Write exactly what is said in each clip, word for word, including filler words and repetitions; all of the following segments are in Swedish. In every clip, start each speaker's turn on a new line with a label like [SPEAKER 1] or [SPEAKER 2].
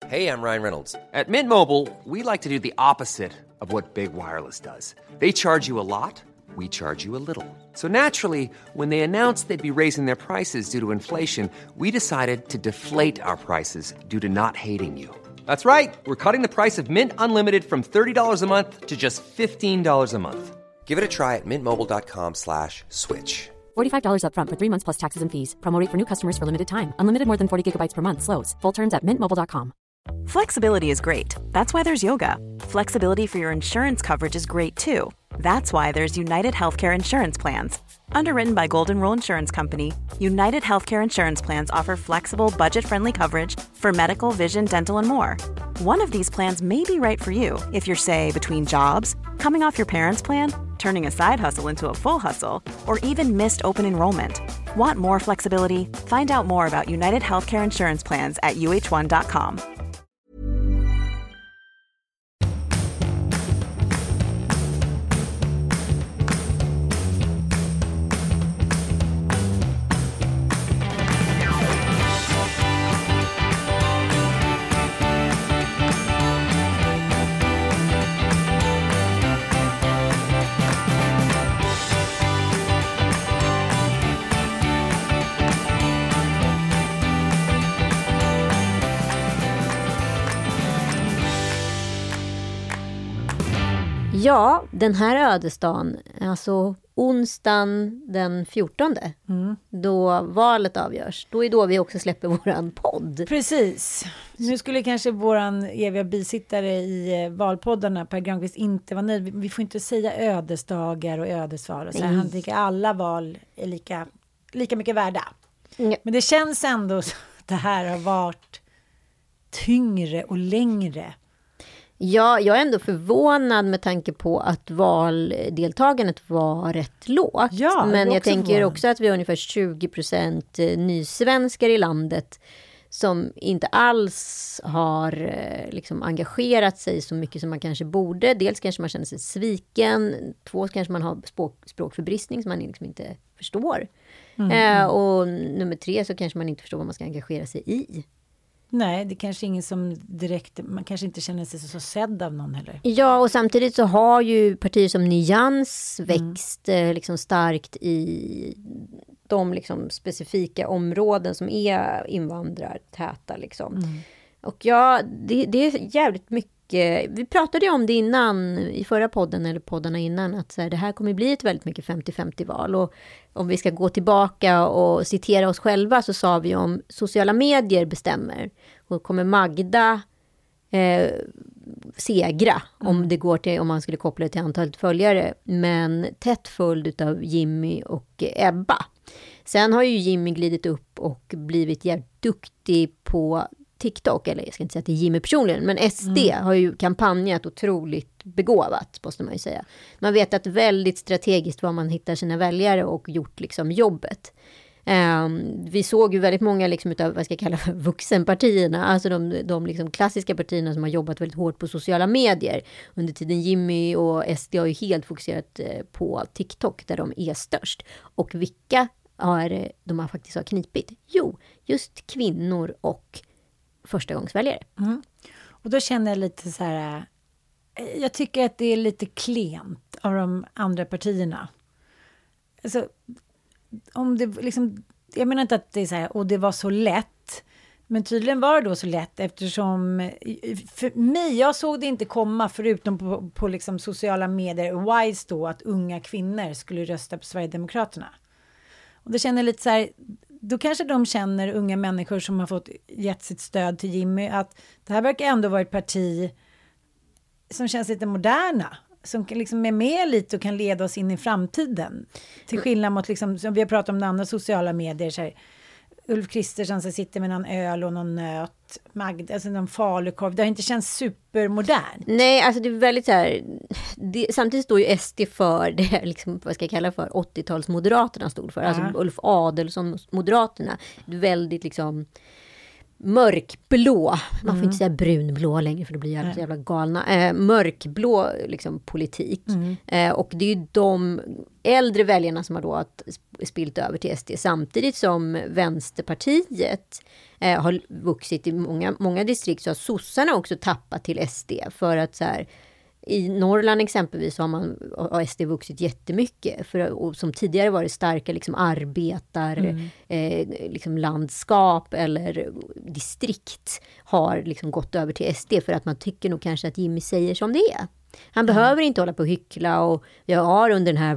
[SPEAKER 1] Hey, I'm Ryan Reynolds. At Mint Mobile, we like to do the opposite of what Big Wireless does. They charge you a lot, we charge you a little. So naturally, when they announced they'd be raising their prices due to inflation, we decided to deflate our prices due to not hating you. That's right. We're cutting the price of Mint Unlimited from thirty dollars a month to just fifteen dollars a month. Give it a try at mintmobile.com slash switch.
[SPEAKER 2] forty-five dollars up front for three months plus taxes and fees. Promo rate for new customers for limited time. Unlimited more than forty gigabytes per month slows. Full terms at mint mobile dot com.
[SPEAKER 3] Flexibility is great. That's why there's yoga. Flexibility for your insurance coverage is great too. That's why there's United Healthcare Insurance Plans. Underwritten by Golden Rule Insurance Company, United Healthcare Insurance Plans offer flexible, budget-friendly coverage for medical, vision, dental, and more. One of these plans may be right for you if you're, say, between jobs, coming off your parents' plan, turning a side hustle into a full hustle, or even missed open enrollment. Want more flexibility? Find out more about United Healthcare Insurance Plans at U H one dot com.
[SPEAKER 4] Ja, den här ödesdagen, alltså onsdagen den fjortonde, mm. då valet avgörs. Då är då vi också släpper våran podd.
[SPEAKER 5] Precis. Nu skulle kanske våran eviga bisittare i valpoddarna, Per Granqvist, inte vara nöjd. Vi får inte säga ödesdagar och ödesval. Och så här. Han tycker alla val är lika, lika mycket värda. Mm. Men det känns ändå att det här har varit tyngre och längre.
[SPEAKER 4] Ja, jag är ändå förvånad med tanke på att valdeltagandet var rätt lågt.
[SPEAKER 5] Ja,
[SPEAKER 4] men jag tänker
[SPEAKER 5] förvånad.
[SPEAKER 4] också att vi har ungefär tjugo procent nysvenskar i landet som inte alls har liksom engagerat sig så mycket som man kanske borde. Dels kanske man känner sig sviken. Två kanske man har språk, språkförbristning som man liksom inte förstår. Mm. Eh, och nummer tre så kanske man inte förstår vad man ska engagera sig i.
[SPEAKER 5] Nej, det kanske är ingen som direkt, man kanske inte känner sig så, så sedd av någon heller.
[SPEAKER 4] Ja, och samtidigt så har ju partier som Nyans växt mm. liksom starkt i de liksom specifika områden som är invandrartäta liksom. Mm. Och ja, det, det är jävligt mycket. Vi pratade ju om det innan i förra podden eller poddarna innan att så här, det här kommer bli ett väldigt mycket femtio femtio val, och om vi ska gå tillbaka och citera oss själva så sa vi om sociala medier bestämmer, och kommer Magda eh, segra mm. om det går till, om man skulle koppla det till antalet följare, men tätt följd av Jimmy och Ebba. Sen har ju Jimmy glidit upp och blivit jävligt duktig på TikTok, eller jag ska inte säga att det är Jimmy personligen, men S D mm. har ju kampanjat otroligt begåvat, måste man ju säga. Man vet att väldigt strategiskt var man hittar sina väljare och gjort liksom jobbet. Um, vi såg ju väldigt många liksom utav, vad ska jag kalla för, vuxenpartierna, alltså de, de liksom klassiska partierna som har jobbat väldigt hårt på sociala medier. Under tiden Jimmy och S D har ju helt fokuserat eh, på TikTok där de är störst. Och vilka har de har faktiskt har knipit? Jo, just kvinnor och förstagångsväljare.
[SPEAKER 5] Mm. Och då känner jag lite så här, jag tycker att det är lite klent av de andra partierna. Alltså, om det liksom, jag menar inte att det är så här, och det var så lätt, men tydligen var det då så lätt eftersom för mig, jag såg det inte komma förutom på, på liksom sociala medier, wise då, att unga kvinnor skulle rösta på Sverigedemokraterna. Och det känner lite så här, då kanske de känner, unga människor som har fått gett sitt stöd till Jimmy, att det här verkar ändå vara ett parti som känns lite moderna, som liksom är med lite och kan leda oss in i framtiden. Till skillnad mot, liksom, som vi har pratat om de andra sociala medier, så här, Ulf Kristersson som sitter med någon öl och någon nöt, Magda, alltså någon falukorv. Det har inte känts supermodern.
[SPEAKER 4] Nej, alltså det är väldigt så här, det, samtidigt står ju S D för det, liksom, vad ska jag kalla för, åttio-tals Moderaterna stod för. Ja. Alltså Ulf Adelsohn Moderaterna. Väldigt liksom mörkblå, man får
[SPEAKER 5] Mm.
[SPEAKER 4] inte säga brunblå längre för det blir jävla, jävla galna, eh, mörkblå liksom, politik.
[SPEAKER 5] Mm.
[SPEAKER 4] Eh, och det är ju de äldre väljarna som har då spilt över till S D, samtidigt som Vänsterpartiet eh, har vuxit i många, många distrikt, så har sossarna också tappat till S D, för att så här, i Norrland exempelvis har, man, har S D vuxit jättemycket. För, och som tidigare var det starka liksom, arbetar, mm. eh, liksom landskap eller distrikt har liksom, gått över till S D, för att man tycker nog kanske att Jimmy säger som det är. Han mm. behöver inte hålla på och hyckla, och jag har under den här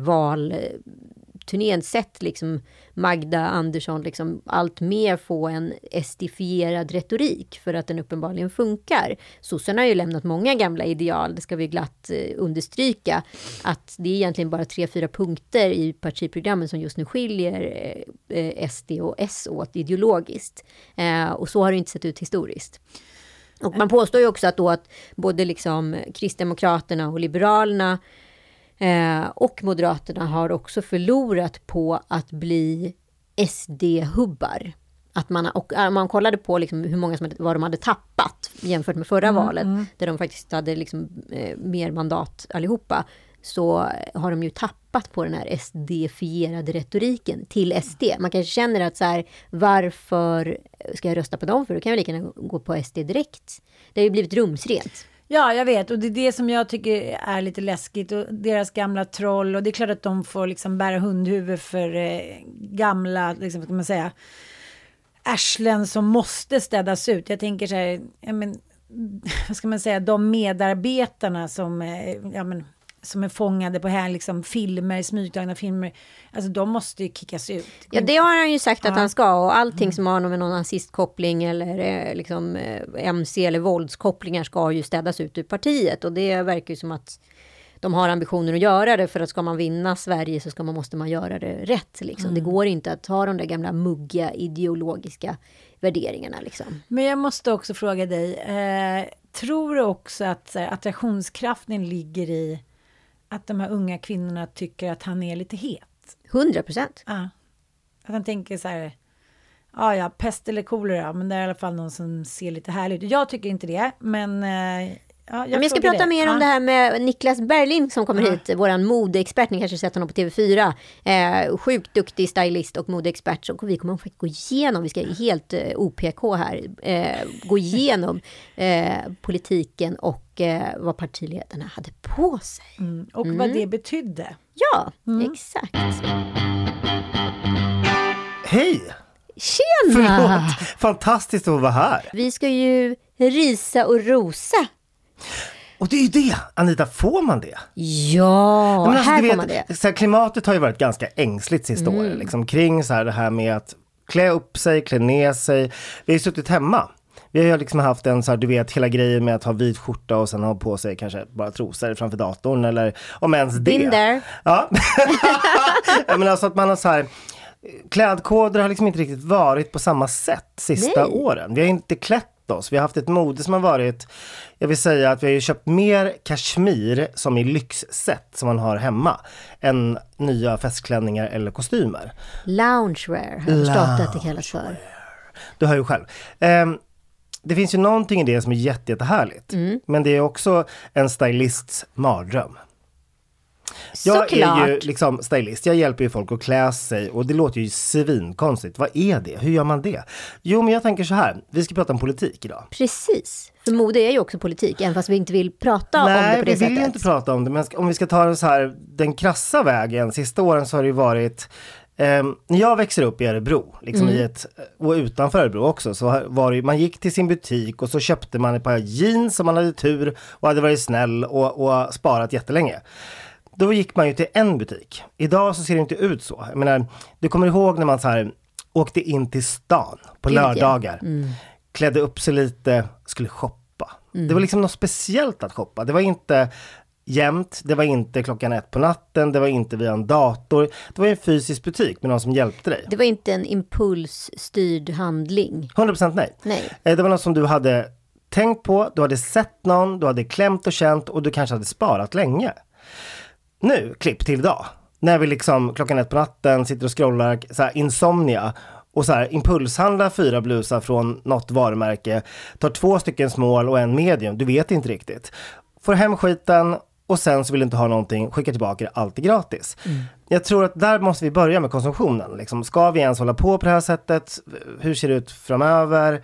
[SPEAKER 4] valturnén sett liksom, Magda Andersson liksom, allt mer få en estifierad retorik, för att den uppenbarligen funkar. Sossarna har ju lämnat många gamla ideal, det ska vi glatt eh, understryka, att det är egentligen bara tre, fyra punkter i partiprogrammen som just nu skiljer eh, S D och S åt ideologiskt. Eh, och så har det inte sett ut historiskt. Och man påstår ju också att, då att både liksom Kristdemokraterna och Liberalerna eh, och Moderaterna har också förlorat på att bli S D-hubbar. Att man, och man kollade på liksom hur många som hade, vad de hade tappat jämfört med förra mm, valet, mm. där de faktiskt hade liksom, eh, mer mandat allihopa, så har de ju tappat på den här S D-fierade retoriken till S D. Man kanske känner att så här, varför ska jag rösta på dem? För då kan jag lika gärna gå på S D direkt. Det har ju blivit rumsrent.
[SPEAKER 5] Ja, jag vet. Och det är det som jag tycker är lite läskigt. Och deras gamla troll. Och det är klart att de får liksom bära hundhuvud för eh, gamla, liksom, ska man säga, ärslen som måste städas ut. Jag tänker så här, ja, men, vad ska man säga, de medarbetarna som, eh, ja men, som är fångade på här liksom filmer, smygtagna filmer, alltså de måste ju kickas ut.
[SPEAKER 4] Ja, det har han ju sagt att
[SPEAKER 5] ja.
[SPEAKER 4] han ska, och allting mm. som har med någon nazistkoppling eller eh, liksom eh, M C eller våldskopplingar ska ju städas ut ur partiet, och det verkar ju som att de har ambitioner att göra det, för att ska man vinna Sverige så ska man, måste man göra det rätt liksom. Mm. Det går inte att ha de där gamla muggiga ideologiska värderingarna liksom.
[SPEAKER 5] Men jag måste också fråga dig, eh, tror du också att så här, attraktionskraften ligger i att de här unga kvinnorna tycker att han är lite het?
[SPEAKER 4] Hundra procent.
[SPEAKER 5] Ja. Att han tänker så här, ja ja, pest eller kolera, men det är i alla fall någon som ser lite härligt ut. Jag tycker inte det, men eh, ja, jag,
[SPEAKER 4] men jag ska prata
[SPEAKER 5] det.
[SPEAKER 4] mer
[SPEAKER 5] ja.
[SPEAKER 4] om det här med Niklas Berling som kommer
[SPEAKER 5] ja.
[SPEAKER 4] hit, våran modeexpert. Ni kanske sett honom på T V fyra. Eh, sjukt duktig stylist och modeexpert. Så vi kommer att gå igenom, vi ska helt eh, O P K här, eh, gå igenom eh, politiken och eh, vad partiledarna hade på sig.
[SPEAKER 5] Mm. Och
[SPEAKER 4] mm.
[SPEAKER 5] vad det betydde.
[SPEAKER 4] Ja, mm. exakt.
[SPEAKER 6] Hej!
[SPEAKER 4] Tjena!
[SPEAKER 6] Förlåt. Fantastiskt att vara här.
[SPEAKER 4] Vi ska ju risa och rosa.
[SPEAKER 6] Och det är ju det, Anita, får man det?
[SPEAKER 4] Ja,
[SPEAKER 6] men alltså,
[SPEAKER 4] här
[SPEAKER 6] vet,
[SPEAKER 4] får man det.
[SPEAKER 6] Så här, klimatet har ju varit ganska ängsligt sista mm. året, liksom, kring så här, det här med att klä upp sig, klä ner sig. Vi har ju suttit hemma. Vi har ju liksom haft en så här, du vet, hela grejen med att ha vit skjorta och sen ha på sig kanske bara trosor framför datorn, eller om ens det.
[SPEAKER 4] Been there.
[SPEAKER 6] Ja. Men alltså att man har så här, klädkoder har liksom inte riktigt varit på samma sätt sista Nej. åren. Vi har inte klätt oss. Vi har haft ett mode som har varit, jag vill säga att vi har ju köpt mer kashmir som i lyxsätt som man har hemma än nya festklänningar eller kostymer.
[SPEAKER 4] Loungewear har jag förstått att det kallas för.
[SPEAKER 6] Du hör ju själv. Um, det finns ju någonting i det som är jätte, jättehärligt. Mm. Men det är också en stylists mardröm. Jag
[SPEAKER 4] Såklart.
[SPEAKER 6] är ju liksom stylist. Jag hjälper ju folk att klä sig. Och det låter ju svinkonstigt. Vad är det? Hur gör man det? Jo, men jag tänker så här. Vi ska prata om politik idag.
[SPEAKER 4] Precis. För mode är ju också politik. Även fast vi inte vill prata
[SPEAKER 6] Nej,
[SPEAKER 4] om det på det sättet.
[SPEAKER 6] Nej, vi vill ju inte prata om det. Men om vi ska ta så här, den krassa vägen. Sista åren så har det ju varit... Eh, när jag växer upp i Örebro, liksom mm. i ett, och utanför Örebro också, så var det, man gick till sin butik och så köpte man ett par jeans som man hade tur och hade varit snäll och, och sparat jättelänge. Då gick man ju till en butik. Idag så ser det inte ut så. Jag menar, du kommer ihåg när man så här åkte in till stan på lördagar. Mm. Klädde upp sig lite, skulle shoppa. Mm. Det var liksom något speciellt att shoppa. Det var inte jämt, det var inte klockan ett på natten, det var inte via en dator. Det var en fysisk butik med någon som hjälpte dig.
[SPEAKER 4] Det var inte en impulsstyrd handling.
[SPEAKER 6] hundra procent nej.
[SPEAKER 4] nej.
[SPEAKER 6] Det var något som du hade tänkt på, du hade sett någon, du hade klämt och känt och du kanske hade sparat länge. Nu, klipp till idag. När vi liksom klockan ett på natten sitter och scrollar så här, insomnia och så här, impulshandla fyra blusar från något varumärke, tar två stycken small och en medium, du vet inte riktigt. Får hem skiten och sen så vill du inte ha någonting, skicka tillbaka det, allt är gratis. Mm. Jag tror att där måste vi börja med konsumtionen. Liksom, ska vi ens hålla på på det här sättet? Hur ser det ut framöver?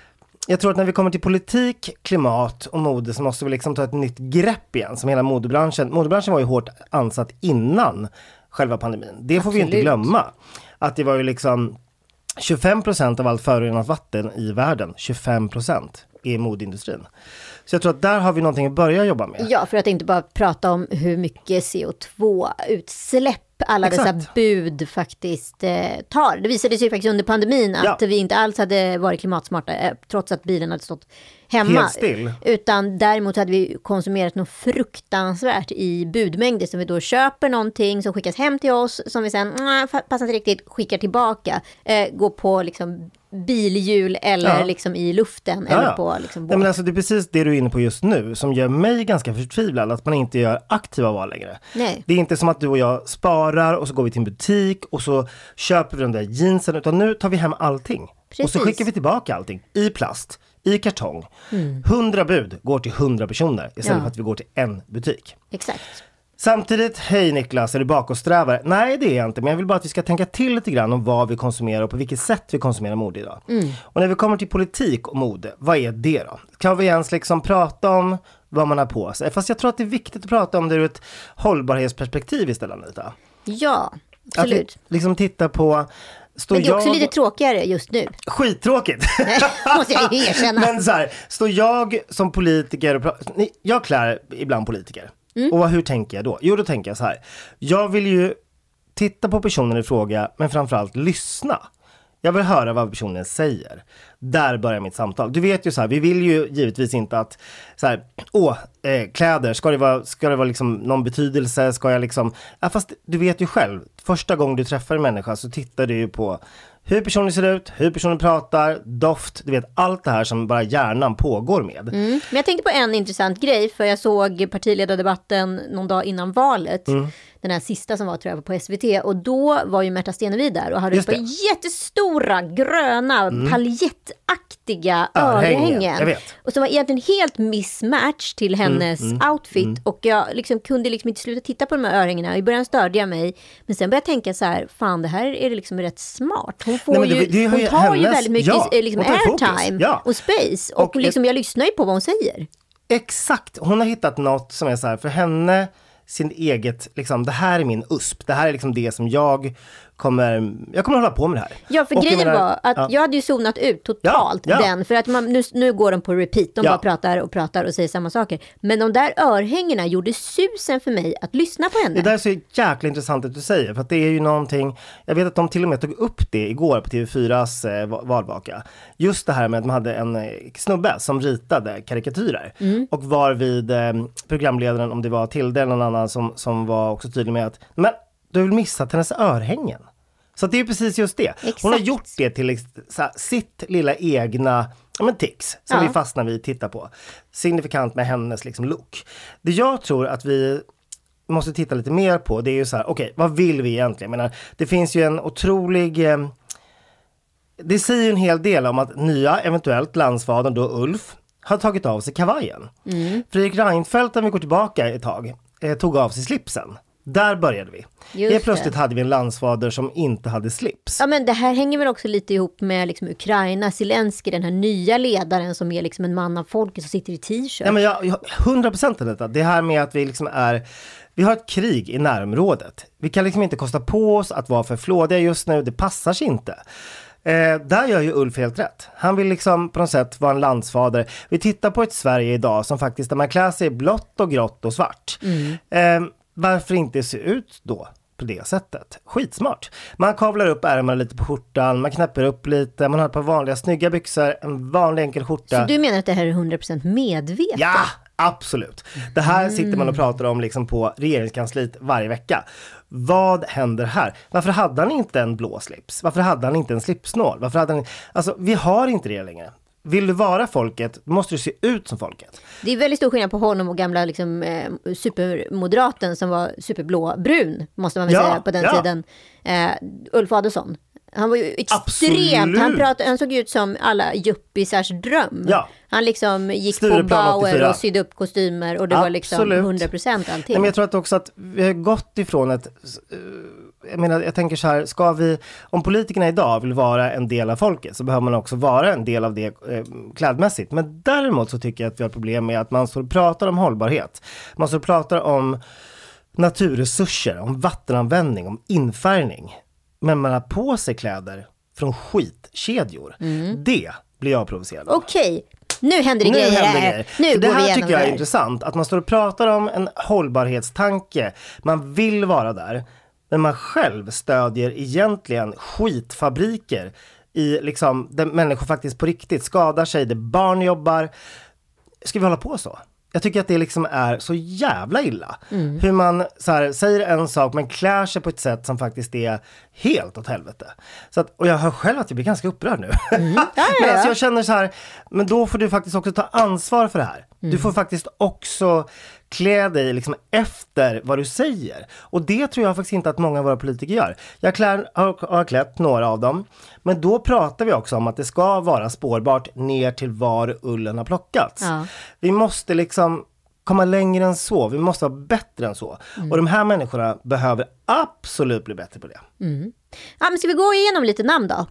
[SPEAKER 6] Jag tror att när vi kommer till politik, klimat och mode så måste vi liksom ta ett nytt grepp igen, som hela modebranschen. Modebranschen var ju hårt ansatt innan själva pandemin. Det får Absolut. vi inte glömma. Att det var ju liksom tjugofem procent av allt förorenat vatten i världen, tjugofem procent är modeindustrin. Så jag tror att där har vi någonting att börja jobba med.
[SPEAKER 4] Ja, för att inte bara prata om hur mycket C O två utsläpp alla Exakt. dessa bud faktiskt eh, tar. Det visade sig faktiskt under pandemin att ja. vi inte alls hade varit klimatsmarta eh, trots att bilen hade stått hemma.
[SPEAKER 6] Helt still.
[SPEAKER 4] Utan däremot hade vi konsumerat något fruktansvärt i budmängder, som vi då köper någonting som skickas hem till oss som vi sen äh, passar inte riktigt, skickar tillbaka. Eh, går på liksom bilhjul eller ja. liksom i luften ja, eller på liksom båt.
[SPEAKER 6] Nej, men alltså, det är precis det du är inne på just nu som gör mig ganska förtvivlad, att man inte gör aktiva val längre.
[SPEAKER 4] Nej.
[SPEAKER 6] Det är inte som att du och jag sparar och så går vi till en butik och så köper vi de där jeansen, utan nu tar vi hem allting. Precis. Och så skickar vi tillbaka allting i plast, i kartong. Mm. hundra bud går till hundra personer istället ja. för att vi går till en butik.
[SPEAKER 4] Exakt.
[SPEAKER 6] Samtidigt, hej Niklas, är du bakåtsträvare? Nej, det är jag inte, men jag vill bara att vi ska tänka till lite grann om vad vi konsumerar och på vilket sätt vi konsumerar mode idag. Mm. Och när vi kommer till politik och mode, vad är det då? Kan vi ens liksom prata om vad man har på sig? Fast jag tror att det är viktigt att prata om det ur ett hållbarhetsperspektiv istället, Anita.
[SPEAKER 4] Ja, absolut.
[SPEAKER 6] Att vi liksom titta på... Står
[SPEAKER 4] men det är också
[SPEAKER 6] jag...
[SPEAKER 4] lite tråkigare just nu.
[SPEAKER 6] Skittråkigt.
[SPEAKER 4] Måste jag ju erkänna.
[SPEAKER 6] Men så här, står jag som politiker och pra- jag klär ibland politiker. Mm. Och hur tänker jag då? Jo, då tänker jag så här. Jag vill ju titta på personen i fråga, men framförallt lyssna. Jag vill höra vad personen säger. Där börjar mitt samtal. Du vet ju så här, vi vill ju givetvis inte att så här, åh, eh, kläder, ska det vara, ska det vara liksom någon betydelse? Ska jag liksom, ja, fast du vet ju själv, första gången du träffar en människa så tittar du ju på hur personen ser ut, hur personen pratar, doft, du vet allt det här som bara hjärnan pågår med.
[SPEAKER 4] Mm. Men jag tänkte på en intressant grej, för jag såg partiledardebatten någon dag innan valet. Mm. Den här sista som var, tror jag, på S V T. Och då var ju Märta Stenevi där och hade ett par jättestora, gröna, mm. paljettaktiga örhängen. Och som var egentligen helt mismatch till hennes mm. Mm. outfit. Mm. Och jag liksom kunde liksom inte sluta titta på de här örhängena. I början störde jag mig. Men sen började jag tänka så här, fan, det här är liksom rätt smart. Hon får Nej, det, det, ju, hon tar hennes, ju väldigt mycket ja, liksom airtime ja. och space. Och, och liksom, jag lyssnar ju på vad hon säger.
[SPEAKER 6] Exakt. Hon har hittat något som är så här, för henne... sin eget, liksom, det här är min U S P. Det här är liksom det som jag kommer, jag kommer hålla på med det här.
[SPEAKER 4] Ja, för och grejen menar, var att ja. jag hade ju zonat ut totalt ja, ja. den. För att man, nu, nu går de på repeat. De ja. bara pratar och pratar och säger samma saker. Men de där örhängena gjorde susen för mig att lyssna på henne.
[SPEAKER 6] Det där är så jäkla intressant att du säger. För att det är ju någonting, jag vet att de till och med tog upp det igår på T V fyras eh, valvaka. Just det här med att man hade en eh, snubbe som ritade karikatyrer. Mm. Och var vid eh, programledaren, om det var Tilde eller någon annan som, som var också tydlig med att men du vill missa hennes örhängen. Så det är precis just det. Exakt. Hon har gjort det till så här, sitt lilla egna ja, men tics som ja. vi fastnar vid titta på. Signifikant med hennes liksom, look. Det jag tror att vi måste titta lite mer på, det är ju så här, okej, okay, vad vill vi egentligen? Jag menar, det finns ju en otrolig... Eh, det säger en hel del om att nya, eventuellt landsfadern då Ulf, har tagit av sig kavajen. Mm. Fredrik Reinfeldt, om vi går tillbaka ett tag, eh, tog av sig slipsen. Där började vi. Helt plötsligt hade vi en landsfader som inte hade slips.
[SPEAKER 4] Ja, men det här hänger väl också lite ihop med liksom Ukraina, Zelensky, den här nya ledaren som är liksom en man av folket som sitter i t-shirt.
[SPEAKER 6] Ja, men jag, jag hundra procent av detta. Det här med att vi liksom är... Vi har ett krig i närområdet. Vi kan liksom inte kosta på oss att vara för flådiga just nu. Det passar sig inte. Eh, där gör ju Ulf helt rätt. Han vill liksom på något sätt vara en landsfader. Vi tittar på ett Sverige idag som faktiskt där man klär sig blått och grått och svart. Mm. Eh, varför inte se ut då på det sättet? Skitsmart. Man kavlar upp ärmarna lite på skjortan, man knäpper upp lite, man har ett par vanliga snygga byxor, en vanlig enkel skjorta.
[SPEAKER 4] Så du menar att det här är hundra procent medvetet?
[SPEAKER 6] Ja, absolut. Det här mm. sitter man och pratar om liksom på regeringskansliet varje vecka. Vad händer här? Varför hade han inte en blå slips? Varför hade han inte en slipsnål? Varför hade han... Alltså, vi har inte det längre. Vill du vara folket, måste du se ut som folket.
[SPEAKER 4] Det är väldigt stor skillnad på honom och gamla liksom, eh, supermoderaten som var superblåbrun, måste man väl ja, säga på den ja. tiden. Eh, Ulf Adelsohn. Han var ju extremt, han, pratade, han såg ut som alla yuppisars dröm.
[SPEAKER 6] Ja.
[SPEAKER 4] Han liksom gick på Bauer och sydde upp kostymer och det Absolut. Var liksom hundra procent allting.
[SPEAKER 6] Nej, men jag tror att också att vi har gått ifrån ett, jag menar, jag tänker så här, ska vi, om politikerna idag vill vara en del av folket så behöver man också vara en del av det eh, klädmässigt. Men däremot så tycker jag att vi har problem med att man så pratar om hållbarhet. Man så pratar om naturresurser, om vattenanvändning, om infärgning. Men man har på sig kläder från skitkedjor. Mm. Det blir jag provocerad av.
[SPEAKER 4] Okej, nu händer det
[SPEAKER 6] nu
[SPEAKER 4] grejer.
[SPEAKER 6] Händer det grejer.
[SPEAKER 4] Nu
[SPEAKER 6] För det här tycker jag är
[SPEAKER 4] där.
[SPEAKER 6] intressant. Att man står och pratar om en hållbarhetstanke. Man vill vara där. Men man själv stödjer egentligen skitfabriker i liksom, där människor faktiskt på riktigt skadar sig, där barn jobbar. Ska vi hålla på så? Jag tycker att det liksom är så jävla illa. Mm. Hur man så här, säger en sak men klär sig på ett sätt som faktiskt är helt åt helvete. Så att, och jag hör själv att jag blir ganska upprörd nu. Mm. Ja, ja, ja. Men alltså jag känner så här, men då får du faktiskt också ta ansvar för det här. Mm. Du får faktiskt också klä dig liksom efter vad du säger. Och det tror jag faktiskt inte att många av våra politiker gör. Jag klär, har, har klätt några av dem. Men då pratar vi också om att det ska vara spårbart ner till var ullen har plockats. Ja. Vi måste liksom komma längre än så. Vi måste vara bättre än så. Mm. Och de här människorna behöver absolut bli bättre på det.
[SPEAKER 4] Mm. Ja, men ska vi gå igenom lite namn då?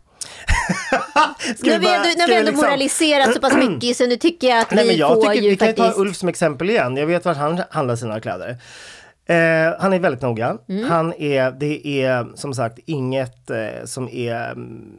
[SPEAKER 4] Nu har vi ändå, nu vi ändå liksom moraliserat så pass mycket så nu tycker jag att
[SPEAKER 6] Nej,
[SPEAKER 4] vi
[SPEAKER 6] men jag
[SPEAKER 4] får
[SPEAKER 6] tycker,
[SPEAKER 4] ju
[SPEAKER 6] vi
[SPEAKER 4] faktiskt...
[SPEAKER 6] kan ta Ulf som exempel igen. Jag vet var han handlar sina kläder. Eh, han är väldigt noga. Mm. Han är, det är som sagt inget eh, som är...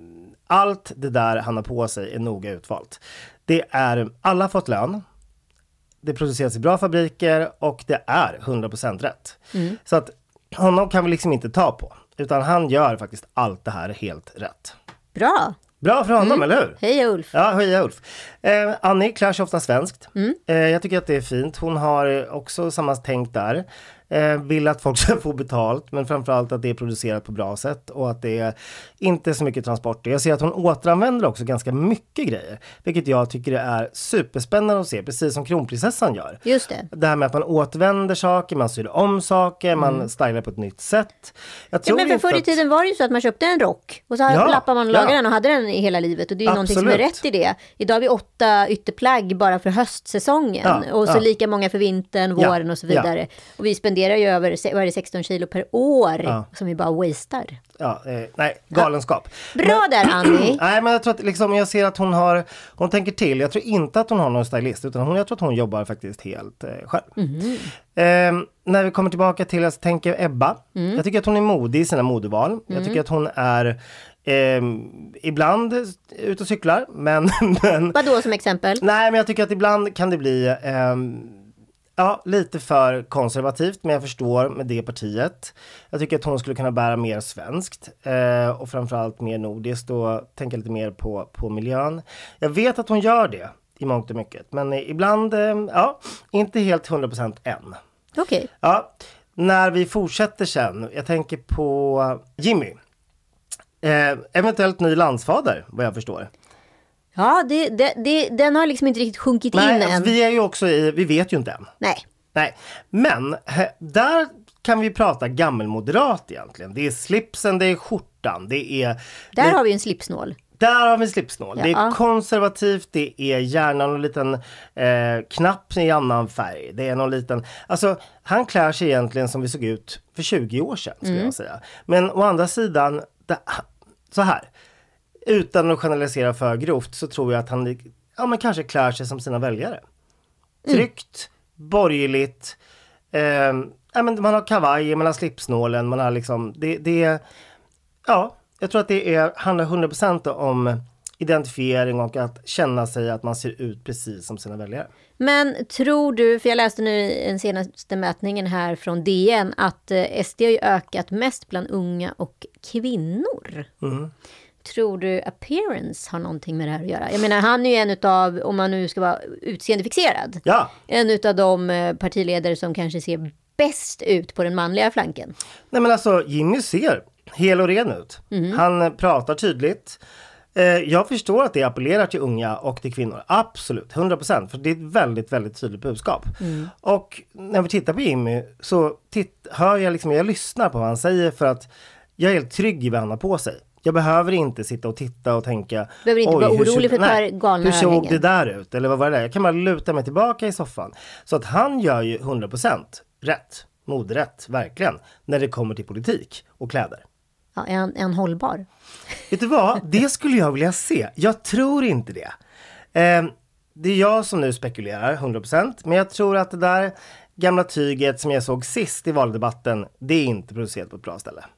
[SPEAKER 6] Allt det där han har på sig är noga utvalt. Det är, alla har fått lön. Det produceras i bra fabriker och det är hundra procent rätt. Mm. Så att honom kan vi liksom inte ta på. Utan han gör faktiskt allt det här helt rätt.
[SPEAKER 4] Bra.
[SPEAKER 6] Bra för honom, mm. eller hur?
[SPEAKER 4] Hej Ulf.
[SPEAKER 6] Ja, hej Ulf. Eh, Annie klär sig ofta svenskt. Mm. Eh, jag tycker att det är fint. Hon har också samma tänk där. Eh, vill att folk ska få betalt, men framförallt att det är producerat på bra sätt och att det är inte så mycket transporter. Jag ser att hon återanvänder också ganska mycket grejer, vilket jag tycker är superspännande att se, precis som kronprinsessan gör.
[SPEAKER 4] Just det.
[SPEAKER 6] Det här med att man återvänder saker, man syr om saker, mm. man stylar på ett nytt sätt. Jag tror
[SPEAKER 4] ja, men för förr i tiden att... var det ju så att man köpte en rock och så ja, lappade man och lagade ja. den och hade den i hela livet och det är ju någonting som är rätt i det. Idag har vi åtta ytterplagg bara för höstsäsongen ja, och så ja. lika många för vintern, våren ja, och så vidare. Ja. Och vi spenderar ju över vad är det, sexton kilo per år ja. som vi bara wastear.
[SPEAKER 6] Ja, eh, nej, galenskap.
[SPEAKER 4] Ja. Bra men, där, Annie.
[SPEAKER 6] Nej, men jag tror att liksom, jag ser att hon har, hon tänker till. Jag tror inte att hon har någon stylist, utan hon, jag tror att hon jobbar faktiskt helt eh, själv. Mm. Eh, när vi kommer tillbaka till, jag tänker Ebba. Mm. Jag tycker att hon är modig i sina modeval. Mm. Jag tycker att hon är Eh, ibland ute och cyklar, men, men...
[SPEAKER 4] Vad då som exempel?
[SPEAKER 6] Nej, men jag tycker att ibland kan det bli eh, ja, lite för konservativt, men jag förstår med det partiet. Jag tycker att hon skulle kunna bära mer svenskt eh, och framförallt mer nordiskt och tänka lite mer på, på miljön. Jag vet att hon gör det i mångt och mycket, men ibland, eh, ja, inte helt hundra procent än.
[SPEAKER 4] Okej. Okay.
[SPEAKER 6] Ja, när vi fortsätter sen, jag tänker på Jimmy. Eh, eventuellt ny landsfader, vad jag förstår.
[SPEAKER 4] Ja, det, det, det, den har liksom inte riktigt sjunkit
[SPEAKER 6] Nej,
[SPEAKER 4] in
[SPEAKER 6] alltså,
[SPEAKER 4] än.
[SPEAKER 6] Vi är ju också i, vi vet ju inte än.
[SPEAKER 4] Nej.
[SPEAKER 6] Nej, men he, där kan vi prata gammelmoderat egentligen. Det är slipsen, det är skjortan, det är...
[SPEAKER 4] Där
[SPEAKER 6] det,
[SPEAKER 4] har vi en slipsnål.
[SPEAKER 6] Där har vi en slipsnål.
[SPEAKER 4] Ja.
[SPEAKER 6] Det är konservativt, det är gärna någon liten eh, knapp i annan färg. Det är någon liten... Alltså, han klär sig egentligen som vi såg ut för tjugo år sedan, skulle mm. jag säga. Men å andra sidan... Det, så här, utan att generalisera för grovt så tror jag att han ja, men kanske klär sig som sina väljare. Tryggt, mm. borgerligt, eh, ja, men man har kavaj, man har slipsnålen, man har liksom, det, det ja, jag tror att det är, handlar hundra procent om identifiering och att känna sig att man ser ut precis som sina väljare.
[SPEAKER 4] Men tror du, för jag läste nu i den senaste mätningen här från D N att S D har ju ökat mest bland unga och kvinnor. Mm. Tror du appearance har någonting med det här att göra? Jag menar, han är ju en utav, om man nu ska vara utseendefixerad,
[SPEAKER 6] ja.
[SPEAKER 4] en utav de partiledare som kanske ser bäst ut på den manliga flanken.
[SPEAKER 6] Nej, men alltså, Jimmy ser hel och ren ut. Mm. Han pratar tydligt. Jag förstår att det appellerar till unga och till kvinnor. Absolut, hundra procent. För det är ett väldigt, väldigt tydligt budskap. Mm. Och när vi tittar på Jimmy så titt, hör jag liksom, jag lyssnar på vad han säger för att jag är helt trygg i vad han har på sig. Jag behöver inte sitta och titta och tänka.
[SPEAKER 4] Behöver inte vara orolig för ett par galna
[SPEAKER 6] hur såg
[SPEAKER 4] överhängen.
[SPEAKER 6] det där ut? Eller vad var det där? Jag kan bara luta mig tillbaka i soffan. Så att han gör ju hundra procent rätt. Moderrätt, verkligen. När det kommer till politik och kläder.
[SPEAKER 4] Ja, är han, är han hållbar?
[SPEAKER 6] Vet du vad? Det skulle jag vilja se. Jag tror inte det. Eh, det är jag som nu spekulerar hundra procent. Men jag tror att det där gamla tyget som jag såg sist i valdebatten, det är inte producerat på ett bra ställe.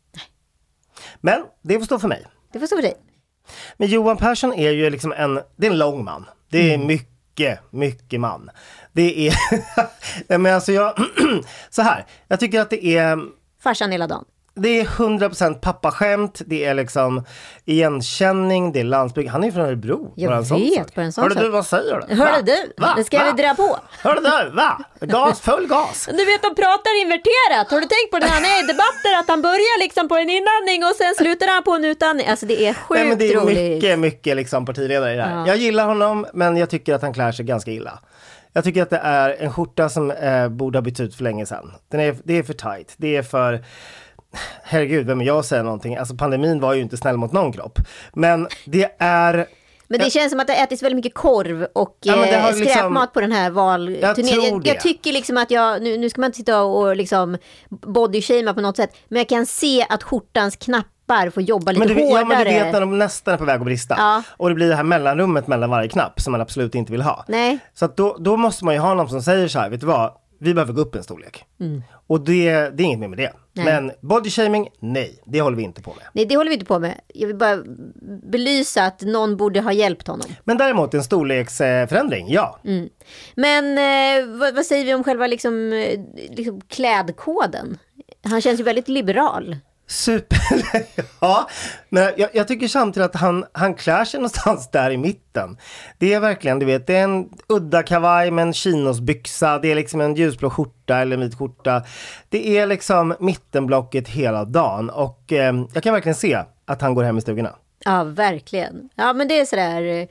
[SPEAKER 6] Men det får stå för mig.
[SPEAKER 4] Det får stå för dig.
[SPEAKER 6] Men Johan Persson är ju liksom en, det är en lång man. Det är mm. mycket, mycket man. Det är, men alltså jag, så här, jag tycker att det är...
[SPEAKER 4] Farsan hela dagen.
[SPEAKER 6] Det är hundra procent pappaskämt, det är liksom igenkänning, det är landsbygd. Han är från Örebro.
[SPEAKER 4] Jag vet,
[SPEAKER 6] sån
[SPEAKER 4] på en sån
[SPEAKER 6] Hörde
[SPEAKER 4] sak.
[SPEAKER 6] du, vad säger du?
[SPEAKER 4] Hörde du?
[SPEAKER 6] Va?
[SPEAKER 4] Det ska
[SPEAKER 6] Va?
[SPEAKER 4] vi dra på.
[SPEAKER 6] Hörde du, va? Gas, full gas.
[SPEAKER 4] Du vet, de pratar inverterat. Har du tänkt på det när han är i debatter? Att han börjar liksom på en inandning och sen slutar han på en utandning. Alltså det är sjukt roligt.
[SPEAKER 6] Nej, men det är roligt. mycket, mycket liksom partiledare i det här.
[SPEAKER 4] Ja.
[SPEAKER 6] Jag gillar honom, men jag tycker att han klär sig ganska illa. Jag tycker att det är en skjorta som eh, borde ha bytt ut för länge sedan. Den är, det är för tight. Det är för... Herregud, vem är jag säger någonting? Alltså pandemin var ju inte snäll mot någon kropp. Men det är...
[SPEAKER 4] Men det jag, känns som att det ätis väldigt mycket korv och
[SPEAKER 6] ja,
[SPEAKER 4] eh, skräpmat
[SPEAKER 6] liksom,
[SPEAKER 4] på den här valturnén.
[SPEAKER 6] Jag,
[SPEAKER 4] jag, jag tycker liksom att jag, nu, nu ska man inte sitta och liksom bodyshamea på något sätt, men jag kan se att skjortans knappar får jobba lite
[SPEAKER 6] men du,
[SPEAKER 4] hårdare.
[SPEAKER 6] Ja, men du vet när de nästan är på väg att brista. Ja. Och det blir det här mellanrummet mellan varje knapp som man absolut inte vill ha.
[SPEAKER 4] Nej.
[SPEAKER 6] Så att då, då måste man ju ha någon som säger så här, vet du vad? Vi behöver gå upp en storlek. Mm. Och det, det är inget mer med det. Nej. Men bodyshaming, nej. Det håller vi inte på med.
[SPEAKER 4] Nej, det håller vi inte på med. Jag vill bara belysa att någon borde ha hjälpt honom.
[SPEAKER 6] Men däremot en storleksförändring, ja.
[SPEAKER 4] Mm. Men eh, vad, vad säger vi om själva liksom, liksom klädkoden? Han känns ju väldigt liberal.
[SPEAKER 6] Super, ja. Men jag, jag tycker samtidigt att han, han klär sig någonstans där i mitten. Det är verkligen, du vet, det är en udda kavaj med en chinosbyxa. Det är liksom en ljusblå skjorta eller en vit skjorta. Det är liksom mittenblocket hela dagen. Och eh, jag kan verkligen se att han går hem i stugorna.
[SPEAKER 4] Ja, verkligen. Ja, men det är sådär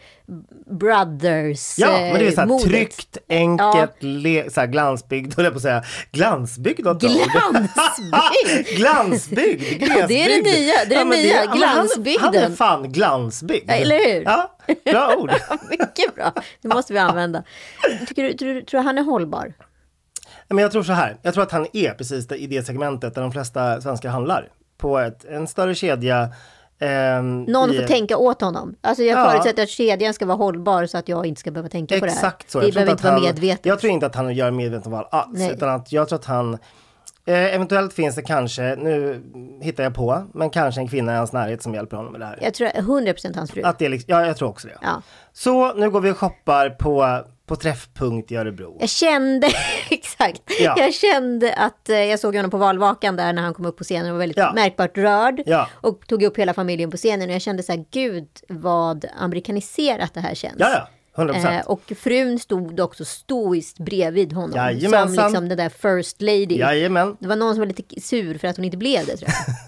[SPEAKER 4] brothers.
[SPEAKER 6] Ja, men det är såhär
[SPEAKER 4] modet.
[SPEAKER 6] Tryggt, enkelt, ja. le, såhär glansbygd, höll jag på att säga. Glansbygd?
[SPEAKER 4] Glansbygd?
[SPEAKER 6] Glansbygd, glesbygd.
[SPEAKER 4] Ja, det är det nya, det är ja, det nya, det, glansbygden.
[SPEAKER 6] Han, han är fan glansbygd.
[SPEAKER 4] Ja, eller hur?
[SPEAKER 6] Ja, bra ord.
[SPEAKER 4] Mycket bra, det måste vi använda. Tycker du, tror, tror han är hållbar?
[SPEAKER 6] Men jag tror så här, jag tror att han är precis i det segmentet där de flesta svenskar handlar. På ett, en större kedja. Um,
[SPEAKER 4] Någon
[SPEAKER 6] i...
[SPEAKER 4] får tänka åt honom. Alltså jag
[SPEAKER 6] ja.
[SPEAKER 4] förutsätter att kedjan ska vara hållbar så att jag inte ska behöva tänka
[SPEAKER 6] Exakt
[SPEAKER 4] på det här.
[SPEAKER 6] Så.
[SPEAKER 4] Vi behöver inte vara
[SPEAKER 6] han,
[SPEAKER 4] medvetet.
[SPEAKER 6] Jag tror inte att han gör medvetet val alls. Nej. Utan att jag tror att han eh, eventuellt finns det kanske, nu hittar jag på, men kanske en kvinna i hans närhet som hjälper honom med det här.
[SPEAKER 4] Jag tror hundra procent hans fru.
[SPEAKER 6] Att det är liksom, ja, jag tror också det.
[SPEAKER 4] Ja.
[SPEAKER 6] Så nu går vi och shoppar på på träffpunkt i Örebro.
[SPEAKER 4] Jag kände, exakt,
[SPEAKER 6] ja.
[SPEAKER 4] jag kände att eh, jag såg honom på valvakan där när han kom upp på scenen och var väldigt ja. märkbart rörd
[SPEAKER 6] ja.
[SPEAKER 4] och tog upp hela familjen på scenen och jag kände så här, gud vad amerikaniserat det här känns.
[SPEAKER 6] Ja, ja. hundra procent.
[SPEAKER 4] Eh, och frun stod också stoiskt bredvid honom.
[SPEAKER 6] Jajamensan.
[SPEAKER 4] Som liksom den där first lady.
[SPEAKER 6] Jajamän.
[SPEAKER 4] Det var någon som var lite sur för att hon inte blev det, tror jag.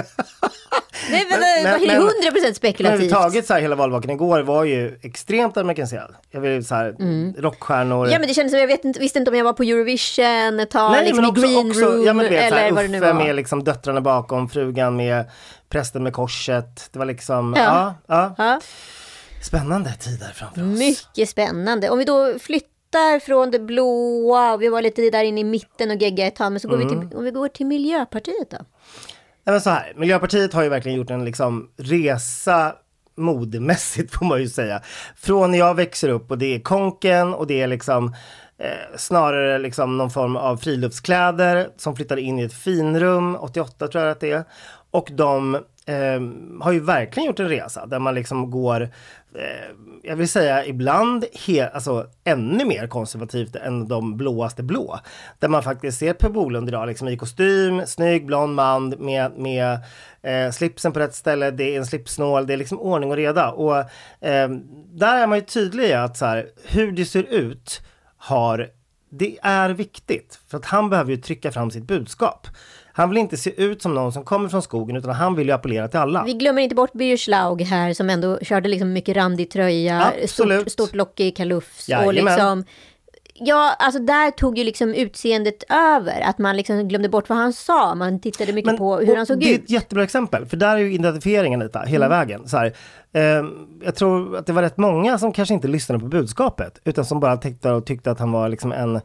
[SPEAKER 4] Nej, men, men, det var hundra procent spekulativt.
[SPEAKER 6] Men överhuvudtaget så här, hela valvakan igår var ju extremt amerikaniserad. Jag vill så här, mm. rockstjärnor.
[SPEAKER 4] Ja, men det kändes som, jag vet inte, visste inte om jag var på Eurovision ett tag,
[SPEAKER 6] nej,
[SPEAKER 4] liksom
[SPEAKER 6] men också,
[SPEAKER 4] i green
[SPEAKER 6] också,
[SPEAKER 4] room,
[SPEAKER 6] ja, men vet,
[SPEAKER 4] eller
[SPEAKER 6] här,
[SPEAKER 4] vad det nu
[SPEAKER 6] Uffe
[SPEAKER 4] var.
[SPEAKER 6] med liksom döttrarna bakom, frugan med prästen med korset. Det var liksom,
[SPEAKER 4] ja.
[SPEAKER 6] ja, ja.
[SPEAKER 4] ja.
[SPEAKER 6] Spännande tider framför oss.
[SPEAKER 4] Mycket spännande. Om vi då flyttar från det blåa, och vi var lite där inne i mitten och gegga ett tag, men så går mm. vi till, om vi går till Miljöpartiet då?
[SPEAKER 6] Nej, men så här, Miljöpartiet har ju verkligen gjort en liksom resa modemässigt får man ju säga. Från när jag växer upp och det är konken och det är liksom eh, snarare liksom någon form av friluftskläder som flyttar in i ett finrum, åttioåtta tror jag att det är. Och de eh, har ju verkligen gjort en resa där man liksom går, eh, jag vill säga ibland he- alltså, ännu mer konservativt än de blåaste blå. Där man faktiskt ser Per Bolund idag liksom i kostym, snygg, blond man med, med eh, slipsen på rätt ställe, det är en slipsnål, det är liksom ordning och reda. Och eh, där är man ju tydlig i att så här, hur det ser ut har, det är viktigt. För att han behöver ju trycka fram sitt budskap. Han vill inte se ut som någon som kommer från skogen utan han vill ju appellera till alla.
[SPEAKER 4] Vi glömmer inte bort Birger Schlaug här som ändå körde liksom mycket randig tröja, stort, stort lockig kalufs. Och liksom, Ja, alltså där tog ju liksom utseendet över. Att man liksom glömde bort vad han sa. Man tittade mycket
[SPEAKER 6] Men,
[SPEAKER 4] på hur han såg
[SPEAKER 6] det
[SPEAKER 4] ut.
[SPEAKER 6] Det är ett jättebra exempel. För där är ju identifieringen lite, hela mm. vägen. Så här, eh, jag tror att det var rätt många som kanske inte lyssnade på budskapet. Utan som bara tänkte och tyckte att han var liksom en...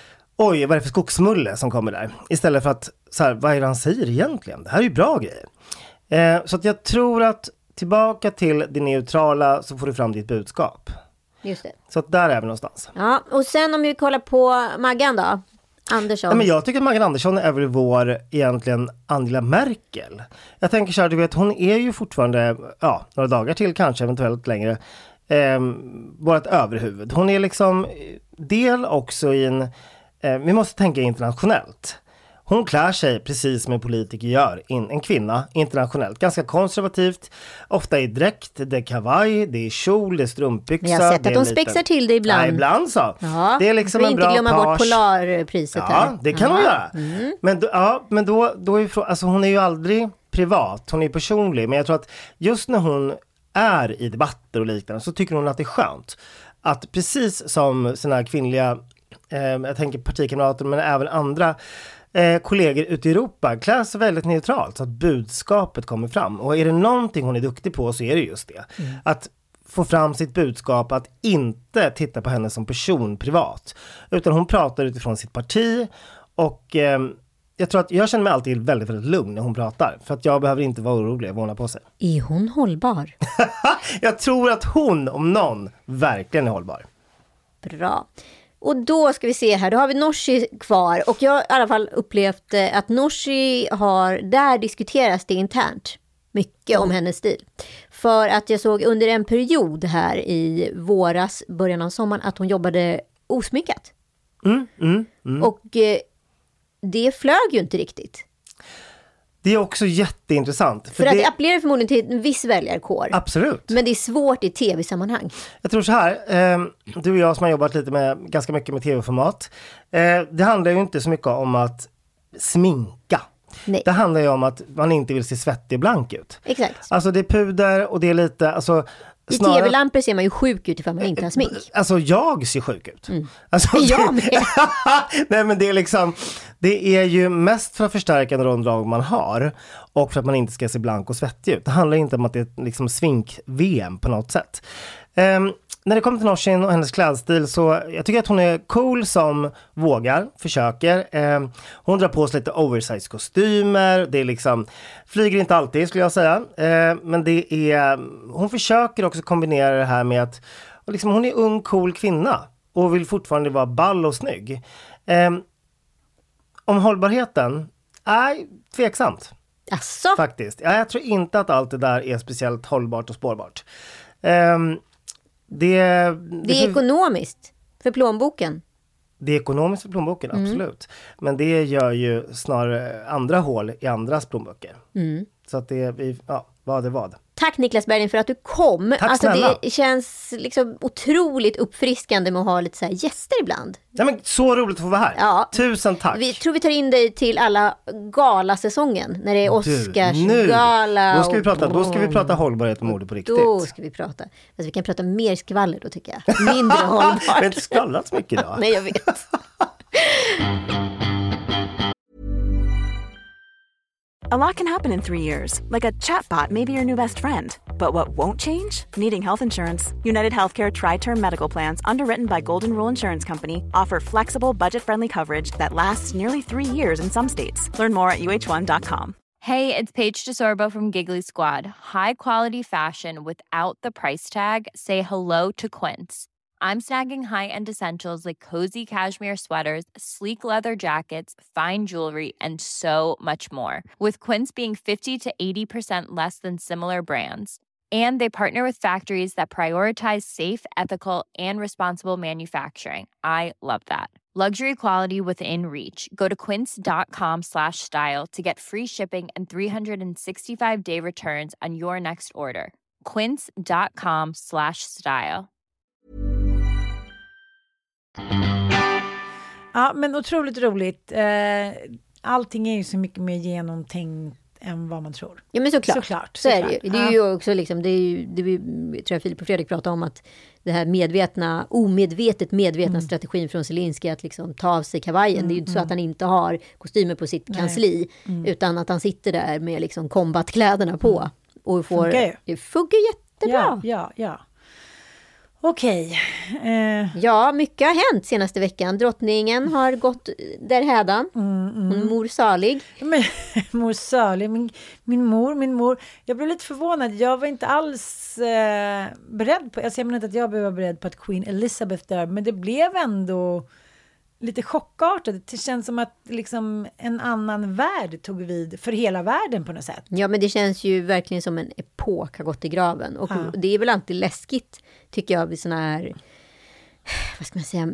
[SPEAKER 6] Oj, vad är det för skogsmulle som kommer där? Istället för att, så här, vad är det han säger egentligen? Det här är ju bra grejer. Eh, så att jag tror att tillbaka till det neutrala så får du fram ditt budskap.
[SPEAKER 4] Just det.
[SPEAKER 6] Så att där är vi någonstans.
[SPEAKER 4] Ja, och sen om vi kollar på Maggan då. Andersson.
[SPEAKER 6] Nej, men jag tycker att Maggan Andersson är väl vår egentligen Angela Merkel. Jag tänker så här, du vet, hon är ju fortfarande, ja, några dagar till kanske, eventuellt längre, eh, vårt överhuvud. Hon är liksom del också i en, eh, vi måste tänka internationellt. Hon klär sig precis som en politiker gör, in, en kvinna internationellt. Ganska konservativt, ofta i dräkt, det är kavaj, det är kjol, det är strumpbyxa.
[SPEAKER 4] Jag har sett att hon spexar till det ibland.
[SPEAKER 6] Ja, ibland så.
[SPEAKER 4] Ja,
[SPEAKER 6] det är liksom en
[SPEAKER 4] inte
[SPEAKER 6] bra
[SPEAKER 4] glömma
[SPEAKER 6] page.
[SPEAKER 4] bort Polarpriset
[SPEAKER 6] ja,
[SPEAKER 4] här.
[SPEAKER 6] det kan
[SPEAKER 4] ja.
[SPEAKER 6] hon göra.
[SPEAKER 4] Mm.
[SPEAKER 6] Men, då, ja, men då, då är frå- alltså hon är ju aldrig privat, hon är personlig. Men jag tror att just när hon är i debatter och liknande så tycker hon att det är skönt. Att precis som sina här kvinnliga, eh, jag tänker partikamrater men även andra Eh, kollegor ute i Europa klär sig väldigt neutralt så att budskapet kommer fram. Och är det någonting hon är duktig på så är det just det. Mm. Att få fram sitt budskap, att inte titta på henne som person privat. Utan hon pratar utifrån sitt parti och eh, jag tror att jag känner mig alltid väldigt, väldigt lugn när hon pratar. För att jag behöver inte vara orolig och våna på sig.
[SPEAKER 4] Är hon hållbar?
[SPEAKER 6] Jag tror att hon, om någon, verkligen är hållbar.
[SPEAKER 4] Bra. Och då ska vi se här, då har vi Nooshi kvar. Och jag har i alla fall upplevt att Nooshi har, där diskuteras det internt mycket mm. om hennes stil. För att jag såg under en period här i våras, början av sommaren, att hon jobbade osminkat.
[SPEAKER 6] Mm, mm, mm.
[SPEAKER 4] Och eh, det flög ju inte riktigt.
[SPEAKER 6] Det är också jätteintressant.
[SPEAKER 4] För,
[SPEAKER 6] för
[SPEAKER 4] att
[SPEAKER 6] det
[SPEAKER 4] det appellerar förmodligen till en viss väljarkår.
[SPEAKER 6] Absolut.
[SPEAKER 4] Men det är svårt i tv-sammanhang.
[SPEAKER 6] Jag tror så här, eh, du och jag som har jobbat lite med, ganska mycket med tv-format. Eh, det handlar ju inte så mycket om att sminka.
[SPEAKER 4] Nej.
[SPEAKER 6] Det handlar ju om att man inte vill se svettig blank ut.
[SPEAKER 4] Exakt.
[SPEAKER 6] Alltså det är puder och det är lite, alltså...
[SPEAKER 4] I
[SPEAKER 6] snarare...
[SPEAKER 4] tv-lampor ser man ju sjuk ut ifall man inte har smink.
[SPEAKER 6] Alltså jag ser sjuk ut.
[SPEAKER 4] Mm.
[SPEAKER 6] Alltså,
[SPEAKER 4] jag med.
[SPEAKER 6] Nej men det är liksom, det är ju mest för att förstärka de drag man har och för att man inte ska se blank och svettig ut. Det handlar inte om att det är liksom svink-V M på något sätt. Um, när det kommer till Nooshi och hennes klädstil så jag tycker att hon är cool som vågar, försöker. Um, hon drar på sig lite oversize kostymer, det är liksom, flyger inte alltid skulle jag säga. Uh, men det är, hon försöker också kombinera det här med att och liksom, hon är ung, cool kvinna och vill fortfarande vara ball och snygg. Um, om hållbarheten, nej, tveksamt.
[SPEAKER 4] Asså?
[SPEAKER 6] Faktiskt. Ja, jag tror inte att allt det där är speciellt hållbart och spårbart. Um, det, det,
[SPEAKER 4] det är
[SPEAKER 6] för,
[SPEAKER 4] ekonomiskt för plånboken.
[SPEAKER 6] Det är ekonomiskt för plånboken, mm. absolut. Men det gör ju snarare andra hål i andras plånböcker. Mm. Så att det är, ja, vad är vad.
[SPEAKER 4] Tack Niklas Bergen för att du kom.
[SPEAKER 6] Tack
[SPEAKER 4] alltså,
[SPEAKER 6] snälla.
[SPEAKER 4] Det känns liksom otroligt uppfriskande med att ha lite så här gäster ibland.
[SPEAKER 6] Ja, men så roligt att få vara här.
[SPEAKER 4] Ja.
[SPEAKER 6] Tusen tack.
[SPEAKER 4] Vi tror vi tar in dig till alla galasäsongen när det är Oscarsgala.
[SPEAKER 6] Då ska vi prata, då ska vi prata hållbarhet och mode på riktigt.
[SPEAKER 4] Då ska vi prata. Alltså, vi kan prata mer skvaller då tycker jag. Mindre hållbart.
[SPEAKER 6] Vi har inte skvallrat så mycket idag.
[SPEAKER 4] Nej, jag vet.
[SPEAKER 3] A lot can happen in three years, like a chatbot may be your new best friend. But what won't change? Needing health insurance. United Healthcare Tri-Term Medical Plans, underwritten by Golden Rule Insurance Company, offer flexible, budget-friendly coverage that lasts nearly three years in some states. Learn more at U H one dot com.
[SPEAKER 7] Hey, it's Paige DeSorbo from Giggly Squad. High quality fashion without the price tag. Say hello to Quince. I'm snagging high-end essentials like cozy cashmere sweaters, sleek leather jackets, fine jewelry, and so much more. With Quince being fifty to eighty percent less than similar brands. And they partner with factories that prioritize safe, ethical, and responsible manufacturing. I love that. Luxury quality within reach. Go to quince.com slash style to get free shipping and three sixty-five day returns on your next order. Quince.com slash style.
[SPEAKER 5] Ja, men otroligt roligt. Allting är ju så mycket mer genomtänkt än vad man tror.
[SPEAKER 4] Ja, men såklart.
[SPEAKER 5] Såklart,
[SPEAKER 4] så är
[SPEAKER 5] såklart.
[SPEAKER 4] det ju. Det är ju också liksom, det är ju, det är ju, tror jag Filip och Fredrik pratade om, att det här medvetna, omedvetet medvetna mm. strategin från Zelensky att liksom ta av sig kavajen. Mm, det är ju inte mm. så att han inte har kostymer på sitt Nej. kansli, mm. utan att han sitter där med liksom combatkläderna på. Mm. Och får, funkar ju. Det funkar jättebra.
[SPEAKER 5] Ja, ja, ja. Okej. Eh.
[SPEAKER 4] Ja, mycket har hänt senaste veckan. Drottningen har gått där hädan. Mm, mm. Hon mor salig.
[SPEAKER 5] Men, mor salig. Min, min mor, min mor. Jag blev lite förvånad. Jag var inte alls eh, beredd på... Alltså jag menar inte att jag blev beredd på att Queen Elizabeth där. Men det blev ändå lite chockartat. Det känns som att liksom en annan värld tog vid för hela världen på något sätt.
[SPEAKER 4] Ja, men det känns ju verkligen som en epok har gått i graven. Och ja. det är väl alltid läskigt, tycker jag, vid såna här, vad ska man säga,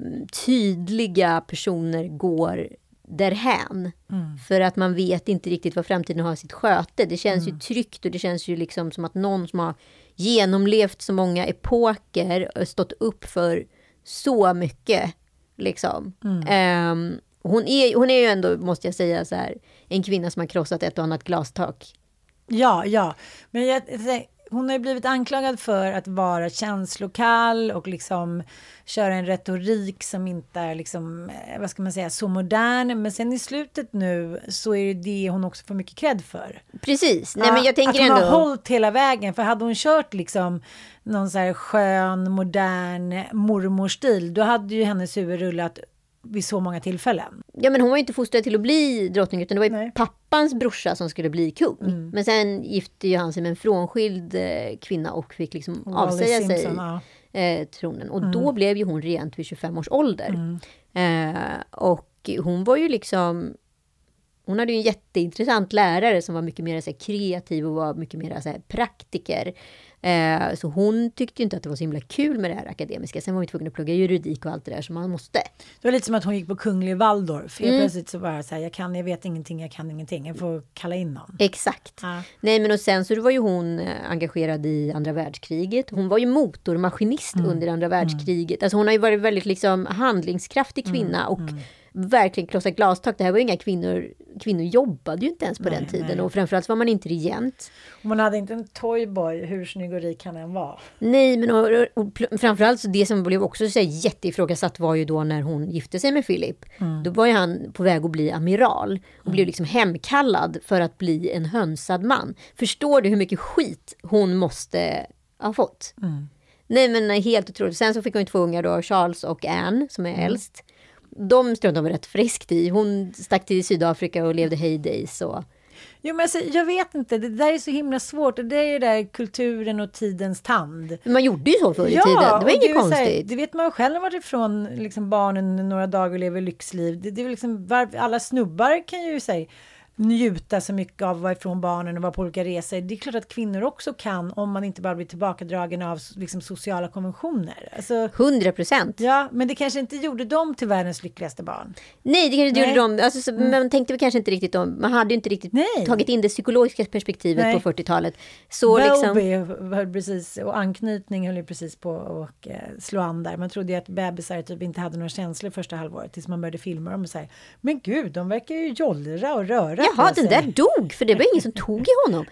[SPEAKER 4] tydliga personer går därhän. Mm. För att man vet inte riktigt vad framtiden har sitt sköte. Det känns mm. ju tryggt och det känns ju liksom som att någon som har genomlevt så många epoker och stått upp för så mycket. Liksom. Mm. Um, hon, är, hon är ju ändå, måste jag säga, så här, en kvinna som har krossat ett och annat glastak.
[SPEAKER 5] Ja, ja. Men jag, hon har ju blivit anklagad för att vara känslokall och liksom köra en retorik som inte är liksom, vad ska man säga, så modern. Men sen i slutet nu så är det det hon också får mycket cred för.
[SPEAKER 4] Precis. Nej, men jag tänker
[SPEAKER 5] att hon
[SPEAKER 4] ändå...
[SPEAKER 5] har hållit hela vägen. För hade hon kört liksom någon så här skön, modern mormorstil, då hade ju hennes huvud rullat vid så många tillfällen.
[SPEAKER 4] Ja, men hon var ju inte fostrad till att bli drottning, utan det var ju Nej. pappans brorsa som skulle bli kung. Mm. Men sen gifte ju han sig med en frånskild eh, kvinna och fick liksom
[SPEAKER 5] Wally
[SPEAKER 4] avsäga
[SPEAKER 5] Simpson,
[SPEAKER 4] sig
[SPEAKER 5] ja.
[SPEAKER 4] eh, tronen. Och
[SPEAKER 5] Mm.
[SPEAKER 4] då blev ju hon rent vid tjugofem års ålder. Mm. Eh, och hon var ju liksom... Hon hade ju en jätteintressant lärare som var mycket mer så här, kreativ och var mycket mer så här, praktiker. Eh, så hon tyckte ju inte att det var så himla kul med det här akademiska. Sen var hon tvungen att plugga juridik och allt det där som man måste.
[SPEAKER 5] Det var lite som att hon gick på Kunglig Waldorf. Helt
[SPEAKER 4] Mm.
[SPEAKER 5] plötsligt så bara så här, jag kan, jag vet ingenting, jag kan ingenting. Jag får kalla in någon.
[SPEAKER 4] Exakt.
[SPEAKER 5] Ja.
[SPEAKER 4] Nej, men och sen så var ju hon eh, engagerad i andra världskriget. Hon var ju motormaskinist mm. under andra världskriget. Mm. Alltså hon har ju varit väldigt liksom handlingskraftig kvinna mm. och mm. verkligen krossat glastak. Det här var ju inga kvinnor, kvinnor jobbade ju inte ens på nej, den tiden. Nej. Och framförallt var man inte regent.
[SPEAKER 5] Och man hade inte en toyboy, hur snygg och rik han än var.
[SPEAKER 4] Nej, men och, och, och framförallt så det som blev också så här, jätteifrågasatt var ju då när hon gifte sig med Philip. Mm. Då var ju han på väg att bli amiral. Och mm. blev liksom hemkallad för att bli en hönsad man. Förstår du hur mycket skit hon måste ha fått? Mm. Nej, men helt otroligt. Sen så fick hon ju två ungar då, Charles och Anne, som är mm. äldst. De struntade de rätt friskt i. Hon stack till Sydafrika och levde heydays. Och...
[SPEAKER 5] Jo, men alltså, jag vet inte. Det där är så himla svårt. Det är ju där kulturen och tidens tand.
[SPEAKER 4] Men man gjorde ju så förr i
[SPEAKER 5] ja,
[SPEAKER 4] tiden. Det var inget det konstigt.
[SPEAKER 5] Här, det vet man själv varit ifrån liksom, barnen några dagar och lever lyxliv. Det, det är liksom, alla snubbar kan ju säga njuta så mycket av att vara ifrån barnen och vara på olika resor. Det är klart att kvinnor också kan, om man inte bara blir tillbakadragen av liksom, sociala konventioner. Alltså,
[SPEAKER 4] hundra procent.
[SPEAKER 5] Ja, men det kanske inte gjorde dem till världens lyckligaste barn.
[SPEAKER 4] Nej, det kanske inte gjorde dem. Alltså, så, mm. Man tänkte väl kanske inte riktigt om, man hade ju inte riktigt Nej. tagit in det psykologiska perspektivet Nej. på fyrtiotalet. Så
[SPEAKER 5] Bobby
[SPEAKER 4] liksom...
[SPEAKER 5] höll precis, och anknytning höll ju precis på att eh, slå an där. Man trodde ju att bebisar typ inte hade några känslor första halvåret tills man började filma dem och säga, men gud, de verkar ju jollra och röra.
[SPEAKER 4] Jaha, den där dog, för det var ingen som tog i honom.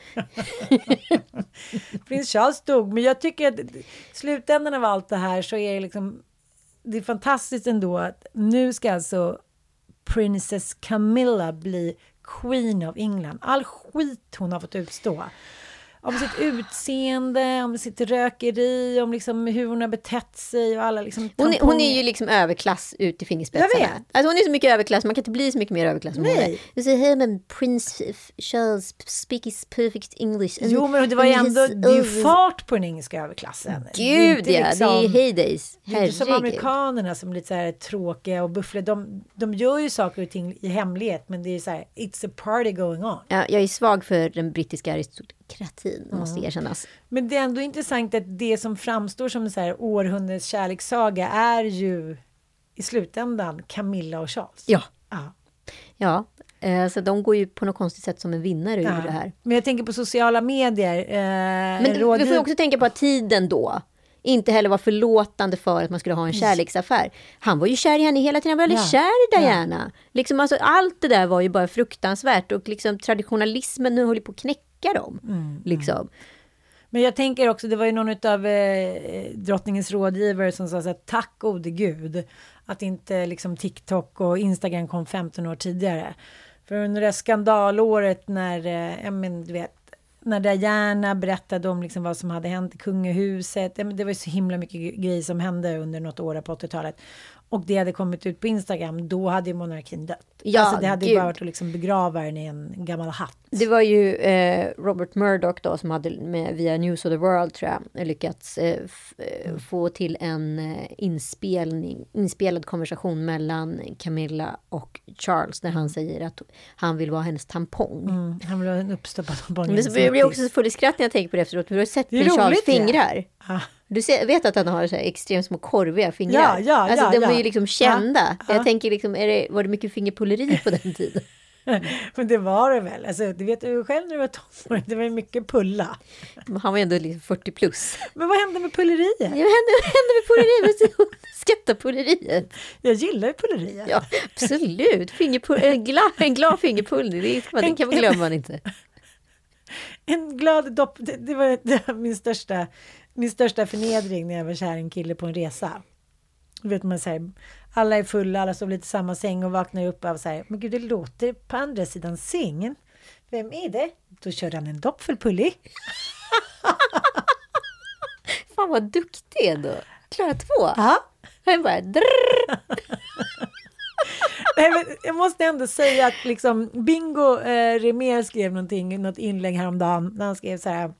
[SPEAKER 5] Prins Charles dog, men jag tycker att slutändan av allt det här så är det liksom, det är fantastiskt ändå att nu ska alltså Princess Camilla bli Queen of England. All skit hon har fått utstå. Om sitt utseende, om sitt rökeri, om liksom hur hon har betett sig och alla liksom
[SPEAKER 4] hon, är, hon är ju liksom överklass ut i fingerspetsarna. Alltså hon är så mycket överklass, man kan inte bli så mycket mer överklass än hon är. Du säger, hey, men Prince Charles speaks perfect English.
[SPEAKER 5] And, jo, men det var ju ändå, det är ju fart på den engelska överklassen.
[SPEAKER 4] Gud, det är, liksom, det är heydays.
[SPEAKER 5] Det är inte som amerikanerna som är lite så här tråkiga och buffliga. De, de gör ju saker och ting i hemlighet, men det är så här, it's a party going on.
[SPEAKER 4] Ja, jag är svag för den brittiska aristokratin. Mm. Måste erkännas.
[SPEAKER 5] Men det är ändå intressant att det som framstår som en så här århundradets kärlekssaga är ju i slutändan Camilla och Charles.
[SPEAKER 4] Ja. Ja. Ja. Eh, så de går ju på något konstigt sätt som en vinnare
[SPEAKER 5] ja.
[SPEAKER 4] ur det här.
[SPEAKER 5] Men jag tänker på sociala medier. Eh,
[SPEAKER 4] Men råd... vi får också tänka på att tiden då Inte heller var förlåtande för att man skulle ha en kärleksaffär. Han var ju kär i henne hela tiden. Han var väldigt ja. kär i Diana. Ja. Liksom, alltså, allt det där var ju bara fruktansvärt. Och liksom, traditionalismen nu håller på att knäcka dem. Mm. Liksom.
[SPEAKER 5] Men jag tänker också, det var ju någon av eh, drottningens rådgivare som sa så här, tack gode gud att inte liksom TikTok och Instagram kom femton år tidigare. För under det skandalåret när, eh, jag men, du vet, när Diana berättade om liksom vad som hade hänt i kungahuset. Det var ju så himla mycket grejer som hände under något år på åttiotalet. Och det hade kommit ut på Instagram. Då hade ju monarkin dött.
[SPEAKER 4] Ja,
[SPEAKER 5] alltså det hade
[SPEAKER 4] gud.
[SPEAKER 5] ju varit att liksom begrava den i en gammal hatt.
[SPEAKER 4] Det var ju eh, Robert Murdoch då som hade med, via News of the World tror jag lyckats eh, f- mm. få till en eh, inspelning, inspelad konversation mellan Camilla och Charles där han säger att han vill vara hennes tampong.
[SPEAKER 5] Mm, han vill ha en uppstoppad tampong.
[SPEAKER 4] Men så blir jag också full i skratt när jag tänker på det efteråt. Du har sett Prins Charles fingrar. Ja. Du ser, vet att han har så här extremt små korviga fingrar.
[SPEAKER 5] Ja, ja,
[SPEAKER 4] alltså
[SPEAKER 5] ja,
[SPEAKER 4] de
[SPEAKER 5] ja.
[SPEAKER 4] är ju liksom kända.
[SPEAKER 5] Ja,
[SPEAKER 4] jag
[SPEAKER 5] ja.
[SPEAKER 4] tänker liksom, är det, var det mycket fingerpulleri på den tiden?
[SPEAKER 5] Men det var det väl. Alltså, du vet ju själv när du var tonåring, det var ju mycket pulla.
[SPEAKER 4] Han var ändå liksom fyrtio plus.
[SPEAKER 5] Men vad hände med pulleriet?
[SPEAKER 4] Ja, vad hände, vad hände med pulleriet? Skatta pulleriet.
[SPEAKER 5] Jag gillar ju pulleriet.
[SPEAKER 4] Ja, absolut. Fingerpull, en, glad, en glad fingerpull, det, man, det kan man glömma man inte.
[SPEAKER 5] En glad dopp, det, det, var, det var min största, min största förnedring när jag var kär i en kille på en resa. Du vet man säger, alla är fulla, alla står lite i samma säng och vaknar upp av så här, men gud det låter på andra sidan sängen. Vem är det? Då kör han en doppfull pulli.
[SPEAKER 4] Fan vad duktig ändå. Klara två.
[SPEAKER 5] Ja.
[SPEAKER 4] Han bara drrrr.
[SPEAKER 5] Nej, men jag måste ändå säga att liksom Bingo eh, Remer skrev någonting, något inlägg häromdagen när han skrev så här: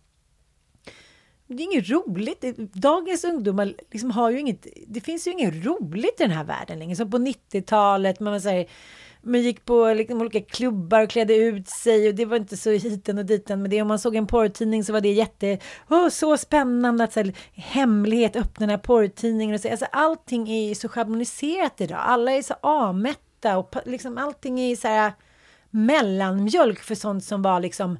[SPEAKER 5] det är inget roligt. Dagens ungdomar liksom har ju inget, det finns ju inget roligt i den här världen längre. Som på nittiotalet, man säger, man gick på liksom olika klubbar och klädde ut sig och det var inte så hiten och diten. Men det, om man såg en porrtidning så var det jätte, oh, så spännande att så här, hemlighet öppna den här porrtidningen. Och så, alltså, allting är så schabloniserat idag. Alla är så avmätta och liksom, allting är så här mellanmjölk för sånt som var liksom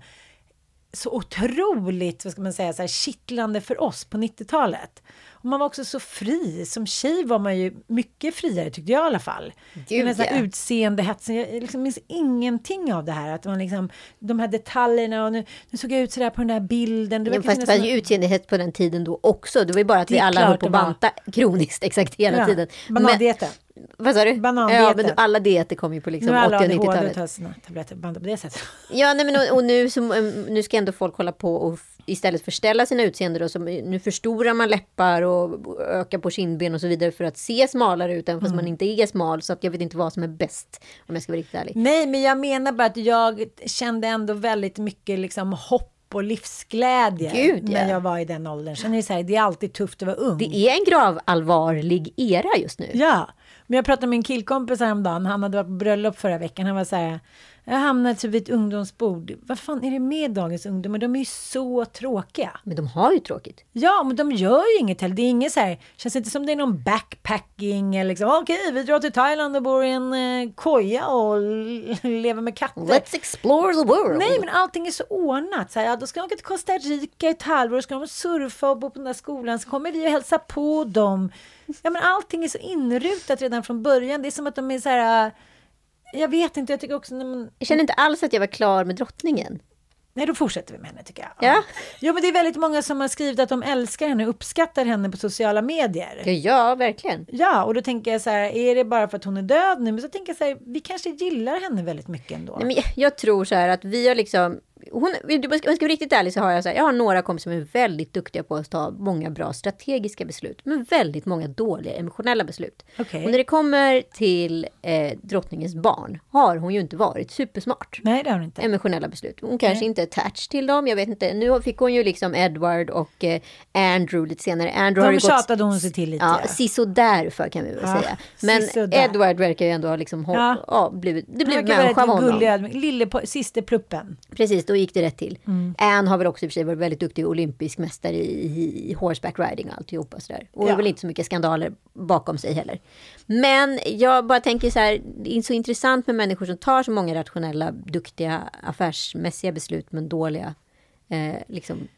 [SPEAKER 5] så otroligt, vad ska man säga, så här kittlande för oss på nittiotalet. Och man var också så fri. Som tjej var man ju mycket friare, tyckte jag i alla fall.
[SPEAKER 4] Gud,
[SPEAKER 5] den här
[SPEAKER 4] ja.
[SPEAKER 5] utseendehetsen. Jag liksom minns ingenting av det här. Att man liksom, de här detaljerna och nu, nu såg jag ut sådär på den där bilden. Det var
[SPEAKER 4] ja, fast det var ju utseendehet på den tiden då också. Det var ju bara att vi alla höll på att banta kroniskt exakt hela
[SPEAKER 5] ja.
[SPEAKER 4] tiden.
[SPEAKER 5] Banandieten.
[SPEAKER 4] Vad sa du?
[SPEAKER 5] Banandieten.
[SPEAKER 4] Ja, men alla dieter kom ju på liksom
[SPEAKER 5] åttio- och
[SPEAKER 4] nittiotalet.
[SPEAKER 5] tar sina tabletter på det sättet.
[SPEAKER 4] Ja, nej, men och, och nu, så, nu ska ändå folk hålla på och istället förställa sina utseenden. Så nu förstorar man läppar och ökar på kindben och så vidare för att se smalare ut, även fast mm. man inte är smal. Så att jag vet inte vad som är bäst, om jag ska vara riktigt ärlig.
[SPEAKER 5] Nej, men jag menar bara att jag kände ändå väldigt mycket liksom hopp och livsglädje.
[SPEAKER 4] Gud, ja.
[SPEAKER 5] När jag var i den åldern. Sen är det så här, det är alltid tufft att vara ung.
[SPEAKER 4] Det är en gravallvarlig era just nu.
[SPEAKER 5] Ja, men jag pratade med en killkompis häromdagen. Han hade varit på bröllop förra veckan. Han var så här, jag hamnade typ vid ett ungdomsbord. Vad fan är det med dagens ungdomar? De är ju så tråkiga.
[SPEAKER 4] Men de har ju tråkigt.
[SPEAKER 5] Ja, men de gör ju inget heller. Det är inget så här, känns inte som det är någon backpacking eller liksom, okej, okay, vi drar till Thailand och bor i en eh, koja och l- lever med katter.
[SPEAKER 4] Let's explore the world.
[SPEAKER 5] Nej, men allting är så ordnat. Så här, ja, då ska de åka till Costa Rica i ett halvår, ska de surfa och bo på den där skolan, så kommer vi och hälsa på dem. Ja, men allting är så inrutat redan från början. Det är som att de är så här, jag vet inte, jag tycker också när man...
[SPEAKER 4] Jag känner inte alls att jag var klar med drottningen.
[SPEAKER 5] Nej, då fortsätter vi med henne, tycker jag.
[SPEAKER 4] Ja.
[SPEAKER 5] Ja, men det är väldigt många som har skrivit att de älskar henne och uppskattar henne på sociala medier.
[SPEAKER 4] Ja, verkligen.
[SPEAKER 5] Ja, och då tänker jag så här, är det bara för att hon är död nu? Men så tänker jag så här, vi kanske gillar henne väldigt mycket ändå.
[SPEAKER 4] Nej, men jag, jag tror så här att vi har liksom... Hon, om jag ska vara riktigt ärlig så har jag så här, jag har några kompisar som är väldigt duktiga på att ta många bra strategiska beslut, men väldigt många dåliga emotionella beslut.
[SPEAKER 5] Okay.
[SPEAKER 4] Och när det kommer till eh, drottningens barn har hon ju inte varit supersmart.
[SPEAKER 5] Nej, det har hon inte.
[SPEAKER 4] Emotionella beslut. Hon kanske
[SPEAKER 5] Nej.
[SPEAKER 4] inte är attached till dem, jag vet inte. Nu fick hon ju liksom Edward och eh, Andrew lite senare. Andrew
[SPEAKER 5] de
[SPEAKER 4] har ju
[SPEAKER 5] tjatade
[SPEAKER 4] gått,
[SPEAKER 5] hon sig till lite.
[SPEAKER 4] Ja, siso därför kan vi väl
[SPEAKER 5] ja,
[SPEAKER 4] säga. Men Edward verkar ju ändå ha liksom
[SPEAKER 5] ja.
[SPEAKER 4] ja, blivit, det blev
[SPEAKER 5] han
[SPEAKER 4] människa av honom.
[SPEAKER 5] Gullig, lille på, siste pluppen.
[SPEAKER 4] Precis, då gick det rätt till.
[SPEAKER 5] Mm.
[SPEAKER 4] Anne har väl också i och för sig varit väldigt duktig olympisk mästare i, i horseback riding och alltihopa sådär. Och ja. Väl inte så mycket skandaler bakom sig heller. Men jag bara tänker så här, det är så intressant med människor som tar så många rationella, duktiga, affärsmässiga beslut men dåliga eh, liksom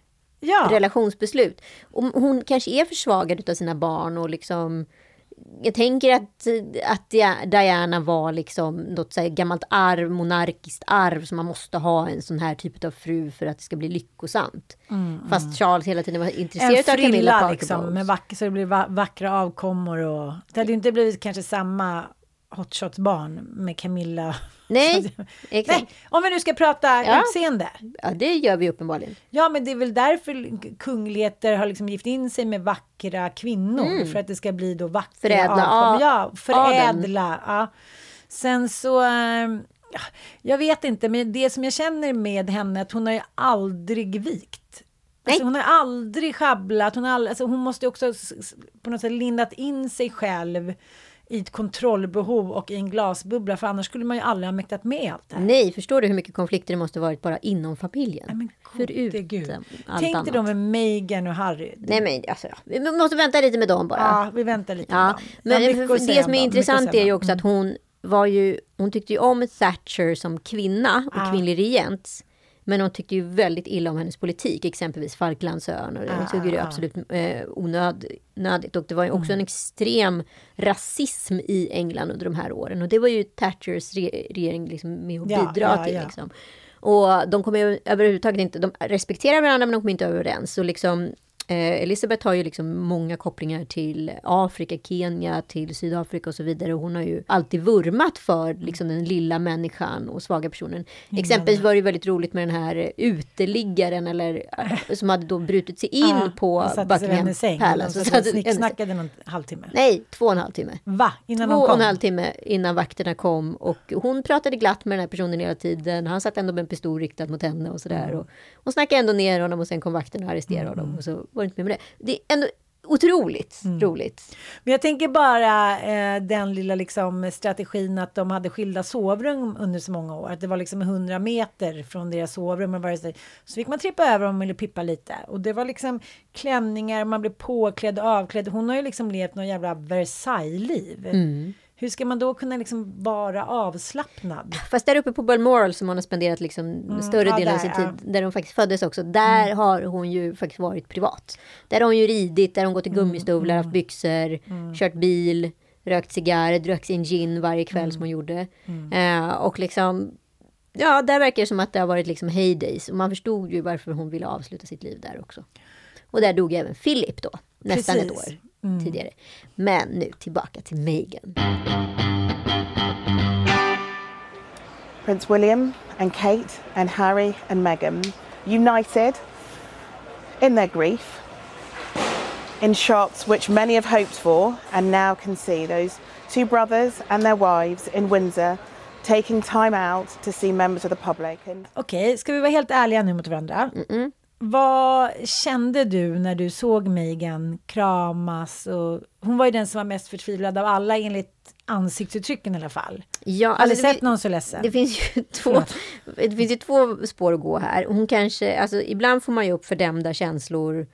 [SPEAKER 5] ja.
[SPEAKER 4] relationsbeslut. Och hon kanske är försvagad av sina barn och liksom... Jag tänker att, att Diana var liksom något så här gammalt arv, monarkiskt arv som man måste ha en sån här typ av fru för att det ska bli lyckosamt. Mm, Fast mm. Charles hela tiden var intresserad av Camilla Parker
[SPEAKER 5] liksom,
[SPEAKER 4] Bowles.
[SPEAKER 5] Med vacker, så det blir va- vackra avkommor och det hade ju inte blivit kanske samma hotshots barn med Camilla.
[SPEAKER 4] Nej, exakt.
[SPEAKER 5] Nej, om vi nu ska prata
[SPEAKER 4] ja.
[SPEAKER 5] utseende.
[SPEAKER 4] Ja, det gör vi uppenbarligen.
[SPEAKER 5] Ja, men det är väl därför kungligheter har liksom gift in sig med vackra kvinnor. Mm. För att det ska bli då vackra
[SPEAKER 4] förädla
[SPEAKER 5] avkom. Ja, förädla. Ja. Sen så... Ja, jag vet inte, men det som jag känner med henne att hon har ju aldrig vikt. Alltså, hon har aldrig schabblat. Hon, har all, alltså, hon måste också på något sätt lindat in sig själv i ett kontrollbehov och i en glasbubbla, för annars skulle man ju aldrig ha mäktat med allt det här.
[SPEAKER 4] Nej, förstår du hur mycket konflikter det måste varit bara inom familjen?
[SPEAKER 5] Nej, men
[SPEAKER 4] förutom allt
[SPEAKER 5] Tänk
[SPEAKER 4] annat.
[SPEAKER 5] dig då med Meghan och Harry.
[SPEAKER 4] Nej, men alltså, ja. vi måste vänta lite med dem bara.
[SPEAKER 5] Ja, vi väntar lite
[SPEAKER 4] ja.
[SPEAKER 5] med dem.
[SPEAKER 4] Men
[SPEAKER 5] det,
[SPEAKER 4] det som är intressant är ju också
[SPEAKER 5] mm.
[SPEAKER 4] att hon var ju, hon tyckte ju om Thatcher som kvinna och
[SPEAKER 5] ja.
[SPEAKER 4] kvinnlig regent. Men hon tyckte ju väldigt illa om hennes politik, exempelvis Falklandsöarna. Och hon tycker det är absolut eh, onödigt. Och det var ju också mm. en extrem rasism i England under de här åren. Och det var ju Thatchers re- regering liksom med att
[SPEAKER 5] ja,
[SPEAKER 4] bidra
[SPEAKER 5] ja,
[SPEAKER 4] till.
[SPEAKER 5] ja.
[SPEAKER 4] Liksom. Och de kommer ju överhuvudtaget inte, de respekterar varandra men de kommer inte överens. Så liksom... Eh, Elizabeth har ju liksom många kopplingar till Afrika, Kenya, till Sydafrika och så vidare. Och hon har ju alltid vurmat för liksom, den lilla människan och svaga personen. Mm. Exempelvis var det väldigt roligt med den här uteliggaren eller, som hade då brutit sig in
[SPEAKER 5] ja,
[SPEAKER 4] på Buckingham Palace.
[SPEAKER 5] Och satt och snackade någon halvtimme.
[SPEAKER 4] Nej, två och en halv timme.
[SPEAKER 5] Va? Innan
[SPEAKER 4] två
[SPEAKER 5] de kom?
[SPEAKER 4] och en halv timme innan vakterna kom. Och hon pratade glatt med den här personen hela tiden. Han satt ändå med en pistol riktad mot henne och sådär. Mm. Och hon snackade ändå ner honom och sen kom vakterna och arresterade mm. honom. Och så var det inte med, med det. Det är ändå otroligt mm. roligt.
[SPEAKER 5] Men jag tänker bara eh, den lilla liksom, strategin att de hade skilda sovrum under så många år. Att det var liksom hundra meter från deras sovrum. Och så, så fick man trippa över om man ville pippa lite. Och det var liksom klänningar, man blev påklädd och avklädd. Hon har ju liksom levt någon jävla Versailles-liv. Mm. Hur ska man då kunna liksom vara avslappnad?
[SPEAKER 4] Fast där uppe på Balmoral som hon har spenderat liksom mm, större ja, delen av sin tid, ja. Där hon faktiskt föddes också, där mm. har hon ju faktiskt varit privat. Där har hon ju ridit, där har hon gått i gummistövlar, mm. haft byxor, mm. kört bil, rökt cigarr, druckit sin gin varje kväll mm. som hon gjorde. Mm. Eh, och liksom, ja, där verkar det som att det har varit liksom heydays. Och man förstod ju varför hon ville avsluta sitt liv där också. Och där dog även Philip då, nästan Precis. ett år. Mm. tidigare. Men nu tillbaka till Meghan.
[SPEAKER 8] Prince William and Kate and Harry and Meghan united in their grief in shots which many have hoped for and now can see those two brothers and their wives in Windsor taking time out to see members of the public. And...
[SPEAKER 5] Okej, okay, ska vi vara helt ärliga nu mot varandra? Mm-mm. Vad kände du när du såg Meghan kramas? Och hon var ju den som var mest förtvivlad av alla enligt ansiktsuttrycken i alla fall.
[SPEAKER 4] Ja,
[SPEAKER 5] har alltså, sett någon så ledsen?
[SPEAKER 4] Det finns ju två, det finns ju två spår att gå här. Hon kanske, alltså, ibland får man ju upp fördämda känslor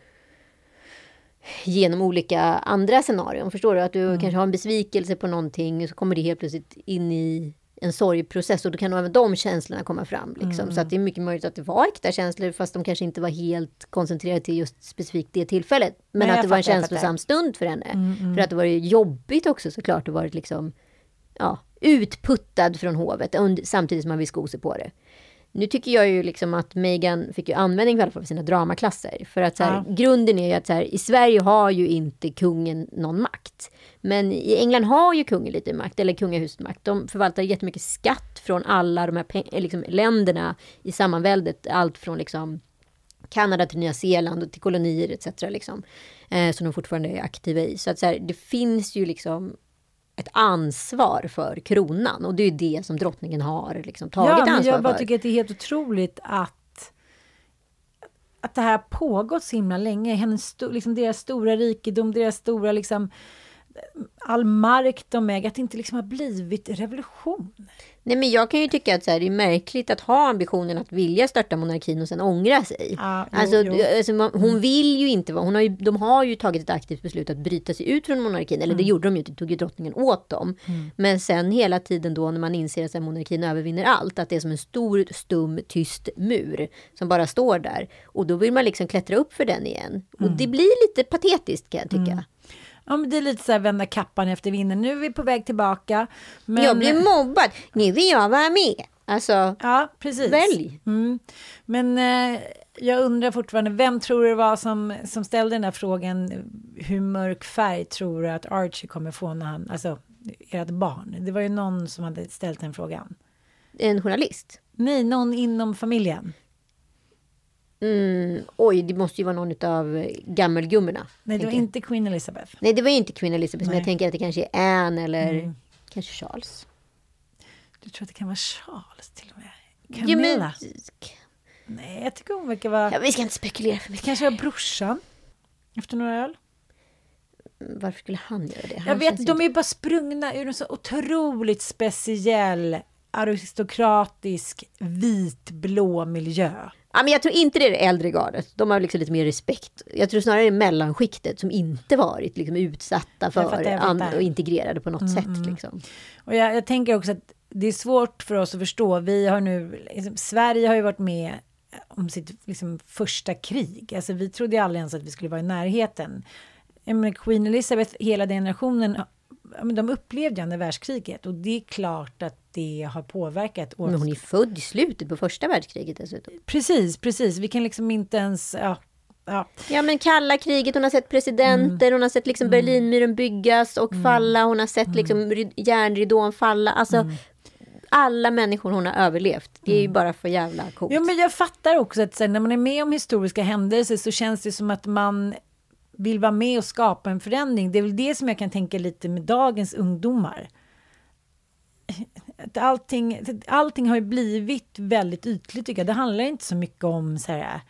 [SPEAKER 4] genom olika andra scenarion. Förstår du? Att du mm. kanske har en besvikelse på någonting och så kommer det helt plötsligt in i en sorgprocess och då kan nog även de känslorna komma fram. Liksom. Mm. Så att det är mycket möjligt att det var äkta känslor fast de kanske inte var helt koncentrerade till just specifikt det tillfället. Men Nej, att det var en känslosam stund för henne. Mm, mm. För att det var jobbigt också såklart. Det varit liksom ja, utputtad från hovet samtidigt som man vill sko sig på det. Nu tycker jag ju liksom att Meghan fick ju användning i alla fall för sina dramaklasser. För att så här, ja. grunden är ju att så här, i Sverige har ju inte kungen någon makt. Men i England har ju kungen lite makt, eller kungahusmakt. De förvaltar jättemycket skatt från alla de här peng- liksom, länderna i sammanväldet. Allt från liksom Kanada till Nya Zeeland och till kolonier et cetera. Liksom, eh, som de fortfarande är aktiva i. Så att så här, det finns ju liksom ett ansvar för kronan. Och det är ju det som drottningen har liksom, tagit ansvar för. Ja, men
[SPEAKER 5] jag bara
[SPEAKER 4] för.
[SPEAKER 5] tycker att det är helt otroligt att att det här har pågått så himla länge. Hennes sto, liksom deras stora rikedom, deras stora liksom all mark de äger, att det inte liksom har blivit revolution.
[SPEAKER 4] Nej, men jag kan ju tycka att så här, det är märkligt att ha ambitionen att vilja starta monarkin och sen ångra sig.
[SPEAKER 5] Ja, jo,
[SPEAKER 4] alltså,
[SPEAKER 5] jo.
[SPEAKER 4] alltså man, hon vill ju inte vara, hon har ju, de har ju tagit ett aktivt beslut att bryta sig ut från monarkin, eller mm. det gjorde de ju, det tog ju drottningen åt dem. Mm. Men sen hela tiden då när man inser att så här, monarkin övervinner allt, att det är som en stor, stum, tyst mur som bara står där. Och då vill man liksom klättra upp för den igen. Mm. Och det blir lite patetiskt, kan jag tycka. Mm.
[SPEAKER 5] Ja, men det är lite så här vända kappan efter vinden. Nu är vi på väg tillbaka. Men...
[SPEAKER 4] Jag blir mobbad. Nu vill jag vara med. Alltså,
[SPEAKER 5] ja, precis.
[SPEAKER 4] Välj.
[SPEAKER 5] Mm. Men eh, jag undrar fortfarande, vem tror du det var som, som ställde den här frågan? Hur mörk färg tror du att Archie kommer få när han, alltså ert barn? Det var ju någon som hade ställt den frågan.
[SPEAKER 4] En journalist?
[SPEAKER 5] Nej, någon inom familjen.
[SPEAKER 4] Mm, oj, det måste ju vara någon av gammelgummorna.
[SPEAKER 5] Nej, det var jag. Inte Queen Elizabeth.
[SPEAKER 4] Nej, det var ju inte Queen Elizabeth. Nej. Men jag tänker att det kanske är Anne eller mm. kanske Charles.
[SPEAKER 5] Du tror att det kan vara Charles till och med?
[SPEAKER 4] Camilla? Jo,
[SPEAKER 5] men... Nej, jag tycker hon verkar vara...
[SPEAKER 4] Ja, vi ska inte spekulera för mycket.
[SPEAKER 5] Kanske var brorsan efter några öl.
[SPEAKER 4] Varför skulle han göra det? Han
[SPEAKER 5] jag vet, de inte... är bara sprungna ur en så otroligt speciell aristokratisk vitblå miljö.
[SPEAKER 4] Ja, men jag tror inte det är det äldre gardet. De har liksom lite mer respekt. Jag tror snarare det är mellanskiktet som inte varit liksom utsatta för
[SPEAKER 5] fattar,
[SPEAKER 4] and- och integrerade på något mm, sätt. Liksom.
[SPEAKER 5] Och jag, jag tänker också att det är svårt för oss att förstå. Vi har nu, liksom, Sverige har ju varit med om sitt liksom, första krig. Alltså, vi trodde aldrig ens att vi skulle vara i närheten. Men Queen Elizabeth, hela den generationen, de upplevde andra världskriget. Och det är klart att det har påverkat.
[SPEAKER 4] Men hon är född i slutet på första världskriget dessutom.
[SPEAKER 5] Precis, precis. Vi kan liksom inte ens... Ja, ja.
[SPEAKER 4] ja men kalla kriget, hon har sett presidenter, mm. hon har sett liksom mm. Berlinmuren byggas och mm. falla. Hon har sett mm. liksom järnridån falla. Alltså... Mm. Alla människor hon har överlevt. Det är ju bara för jävla coolt.
[SPEAKER 5] Ja, men jag fattar också att sen, när man är med om historiska händelser så känns det som att man vill vara med och skapa en förändring. Det är väl det som jag kan tänka lite med dagens ungdomar. Att allting, allting har ju blivit väldigt ytligt, tycker jag. Det handlar inte så mycket om så här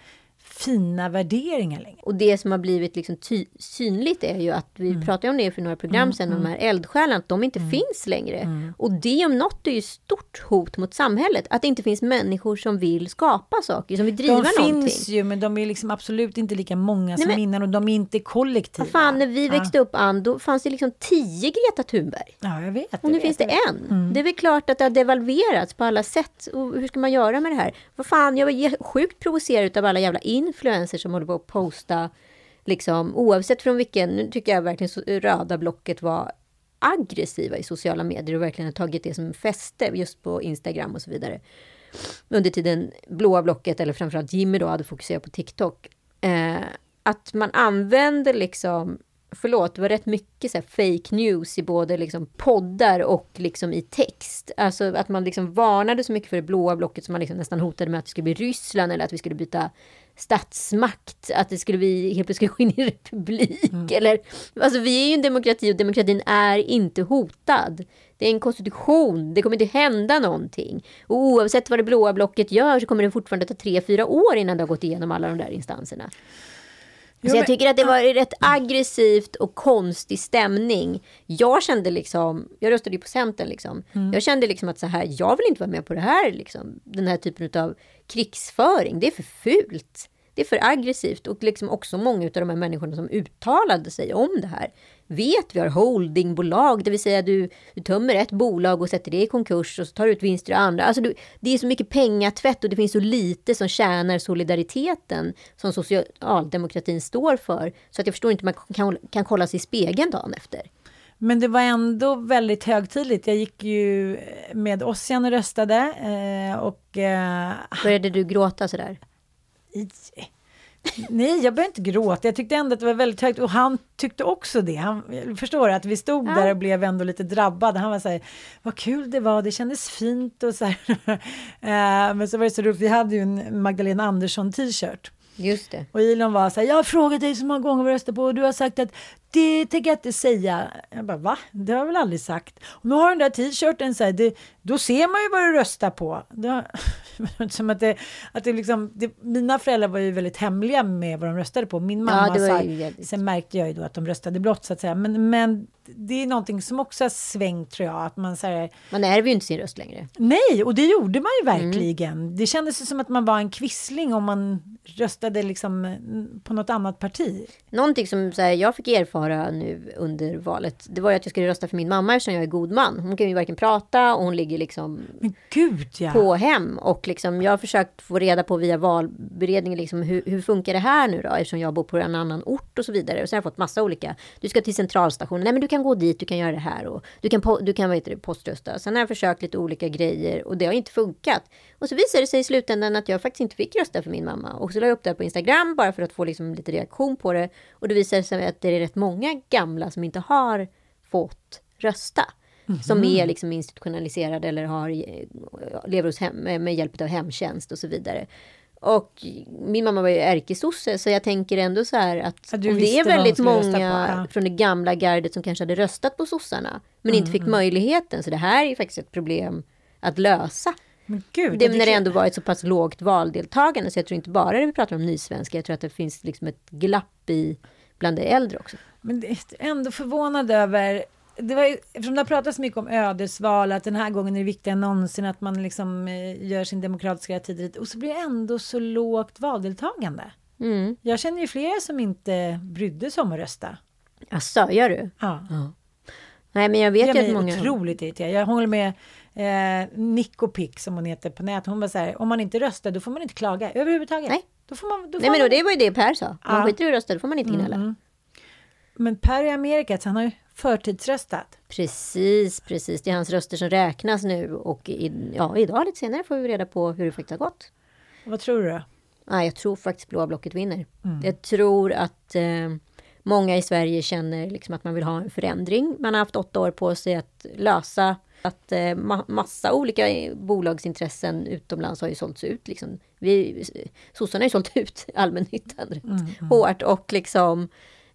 [SPEAKER 5] fina värderingar längre.
[SPEAKER 4] Och det som har blivit liksom ty- synligt är ju att vi mm. pratade om det för några program mm, sedan, mm. de här eldsjälarna, att de inte mm. finns längre. Mm. Och det om något är ju stort hot mot samhället. Att det inte finns människor som vill skapa saker, som vill driva
[SPEAKER 5] de
[SPEAKER 4] någonting.
[SPEAKER 5] De finns ju, men de är liksom absolut inte lika många Nej, som men, innan, och de är inte kollektiva.
[SPEAKER 4] Vad fan, när vi växte ja. upp, Ann, då fanns det liksom tio Greta Thunberg.
[SPEAKER 5] Ja, jag vet.
[SPEAKER 4] Och nu
[SPEAKER 5] vet,
[SPEAKER 4] finns det en. Mm. Det är väl klart att det har devalverats på alla sätt. Och hur ska man göra med det här? Vad fan, jag var sjukt provocerad av alla jävla influencers som håller på att posta, liksom, oavsett från vilken, nu tycker jag verkligen så, röda blocket var aggressiva i sociala medier och verkligen har tagit det som fäste just på Instagram och så vidare. Under tiden blåa blocket, eller framförallt Jimmy då, hade fokuserat på TikTok. Eh, att man använder liksom, förlåt, det var rätt mycket så här fake news i både liksom poddar och liksom i text. Alltså att man liksom varnade så mycket för det blåa blocket som man liksom nästan hotade med att det skulle bli Ryssland, eller att vi skulle byta statsmakt, att det skulle vi helt plötsligt gå in i republik. Mm. Eller, alltså vi är ju en demokrati och demokratin är inte hotad. Det är en konstitution, det kommer inte hända någonting. Och oavsett vad det blåa blocket gör så kommer det fortfarande ta tre, fyra år innan det har gått igenom alla de där instanserna. Jo, så jag tycker att det var rätt aggressivt och konstig stämning. Jag kände liksom, jag röstade ju på Centern liksom. Mm. Jag kände liksom att så här, jag vill inte vara med på det här liksom. Den här typen av krigsföring, det är för fult. Det är för aggressivt, och liksom också många av de här människorna som uttalade sig om det här vet vi har holdingbolag, det vill säga du, du tömmer ett bolag och sätter det i konkurs och så tar du ut vinster av andra. Alltså du, det är så mycket pengatvätt och det finns så lite som tjänar solidariteten som socialdemokratin står för, så att jag förstår inte man kan, kan kolla sig i spegeln dagen efter.
[SPEAKER 5] Men det var ändå väldigt högtidligt. Jag gick ju med Ossian och röstade eh, och... Eh,
[SPEAKER 4] Började du gråta sådär?
[SPEAKER 5] Nej, jag började inte gråta. Jag tyckte ändå att det var väldigt högt. Och han tyckte också det. Han förstår att vi stod ja. där och blev ändå lite drabbade. Han var så här, vad kul det var. Det kändes fint och så här. uh, men så var det så roligt. Vi hade ju en Magdalena Andersson t-shirt.
[SPEAKER 4] Just det.
[SPEAKER 5] Och Elon var så här, jag har frågat dig så många gånger vad du röstar på. Och du har sagt att det tänker jag inte säga. Jag bara, va? Det har jag väl aldrig sagt. Och nu har den där t-shirten så här, det, då ser man ju vad du röstar på. Då, Som att det, att det liksom, det, mina föräldrar var ju väldigt hemliga med vad de röstade på. Min mamma
[SPEAKER 4] Ja, det var
[SPEAKER 5] sa,
[SPEAKER 4] ju jävligt.
[SPEAKER 5] sen märkte jag ju då att de röstade blått så att säga. Men, men det är någonting som också har svängt tror jag. Att man säger,
[SPEAKER 4] Man ärver ju inte sin röst längre.
[SPEAKER 5] nej, och det gjorde man ju verkligen. Mm. Det kändes som att man var en kvissling om man röstade liksom på något annat parti.
[SPEAKER 4] Någonting som så här, jag fick erfara nu under valet, det var ju att jag skulle rösta för min mamma eftersom jag är god man. Hon kan ju varken prata och hon ligger liksom
[SPEAKER 5] Men gud, ja.
[SPEAKER 4] på hem. Och liksom, jag har försökt få reda på via valberedningen liksom, hur, hur funkar det här nu då? Eftersom jag bor på en annan ort och så vidare. Och så har jag fått massa olika, du ska till centralstationen, nej men du kan gå dit, du kan göra det här och du kan, du kan vad heter det, poströsta. Sen har jag försökt lite olika grejer och det har inte funkat. Och så visade det sig i slutändan att jag faktiskt inte fick rösta för min mamma. Och så la jag upp det på Instagram bara för att få liksom lite reaktion på det. Och det visade sig att det är rätt många gamla som inte har fått rösta. Mm-hmm. Som är liksom institutionaliserade eller har, lever hos hem, med hjälp av hemtjänst och så vidare. Och min mamma var ju ärkesosse, så jag tänker ändå så här att om det är väldigt många ja. från det gamla gardet som kanske hade röstat på sossarna men mm, inte fick mm. möjligheten. Så det här är ju faktiskt ett problem att lösa.
[SPEAKER 5] Men gud,
[SPEAKER 4] det,
[SPEAKER 5] det
[SPEAKER 4] när det ändå var ett så pass lågt valdeltagande, så jag tror inte bara det vi pratar om nysvenska, jag tror att det finns liksom ett glapp i bland de äldre också.
[SPEAKER 5] Men det är ändå förvånad över, det var ju, eftersom det har pratats mycket om ödesval, att den här gången är det viktigare än någonsin att man liksom eh, gör sin demokratiska tid, och så blir det ändå så lågt valdeltagande.
[SPEAKER 4] Mm.
[SPEAKER 5] Jag känner ju flera som inte brydde sig om att rösta.
[SPEAKER 4] Asså, gör du?
[SPEAKER 5] Ja.
[SPEAKER 4] ja. Nej, men jag vet ju att många...
[SPEAKER 5] Jag är otroligt irriterad. Jag håller med eh, Nicopic som hon heter på nät. Hon var så här, om man inte röstar då får man inte klaga överhuvudtaget.
[SPEAKER 4] Nej.
[SPEAKER 5] Då får man, då får
[SPEAKER 4] Nej, men
[SPEAKER 5] man...
[SPEAKER 4] då, det var ju det Per sa. Om
[SPEAKER 5] ja.
[SPEAKER 4] man skiter i att rösta då får man inte gnälla.
[SPEAKER 5] Mm. Men Per i Amerika, han har ju förtidsröstat.
[SPEAKER 4] Precis, precis. Det är hans röster som räknas nu. Och i, ja, idag lite senare får vi reda på hur det faktiskt har gått.
[SPEAKER 5] Vad tror du då?
[SPEAKER 4] Nej, jag tror faktiskt blåa blocket vinner.
[SPEAKER 5] Mm.
[SPEAKER 4] Jag tror att eh, många i Sverige känner liksom att man vill ha en förändring. Man har haft åtta år på sig att lösa att eh, ma- massa olika bolagsintressen utomlands har ju sålts ut. Liksom. Vi, sossarna har ju sålt ut allmännyttan mm, mm. hårt och liksom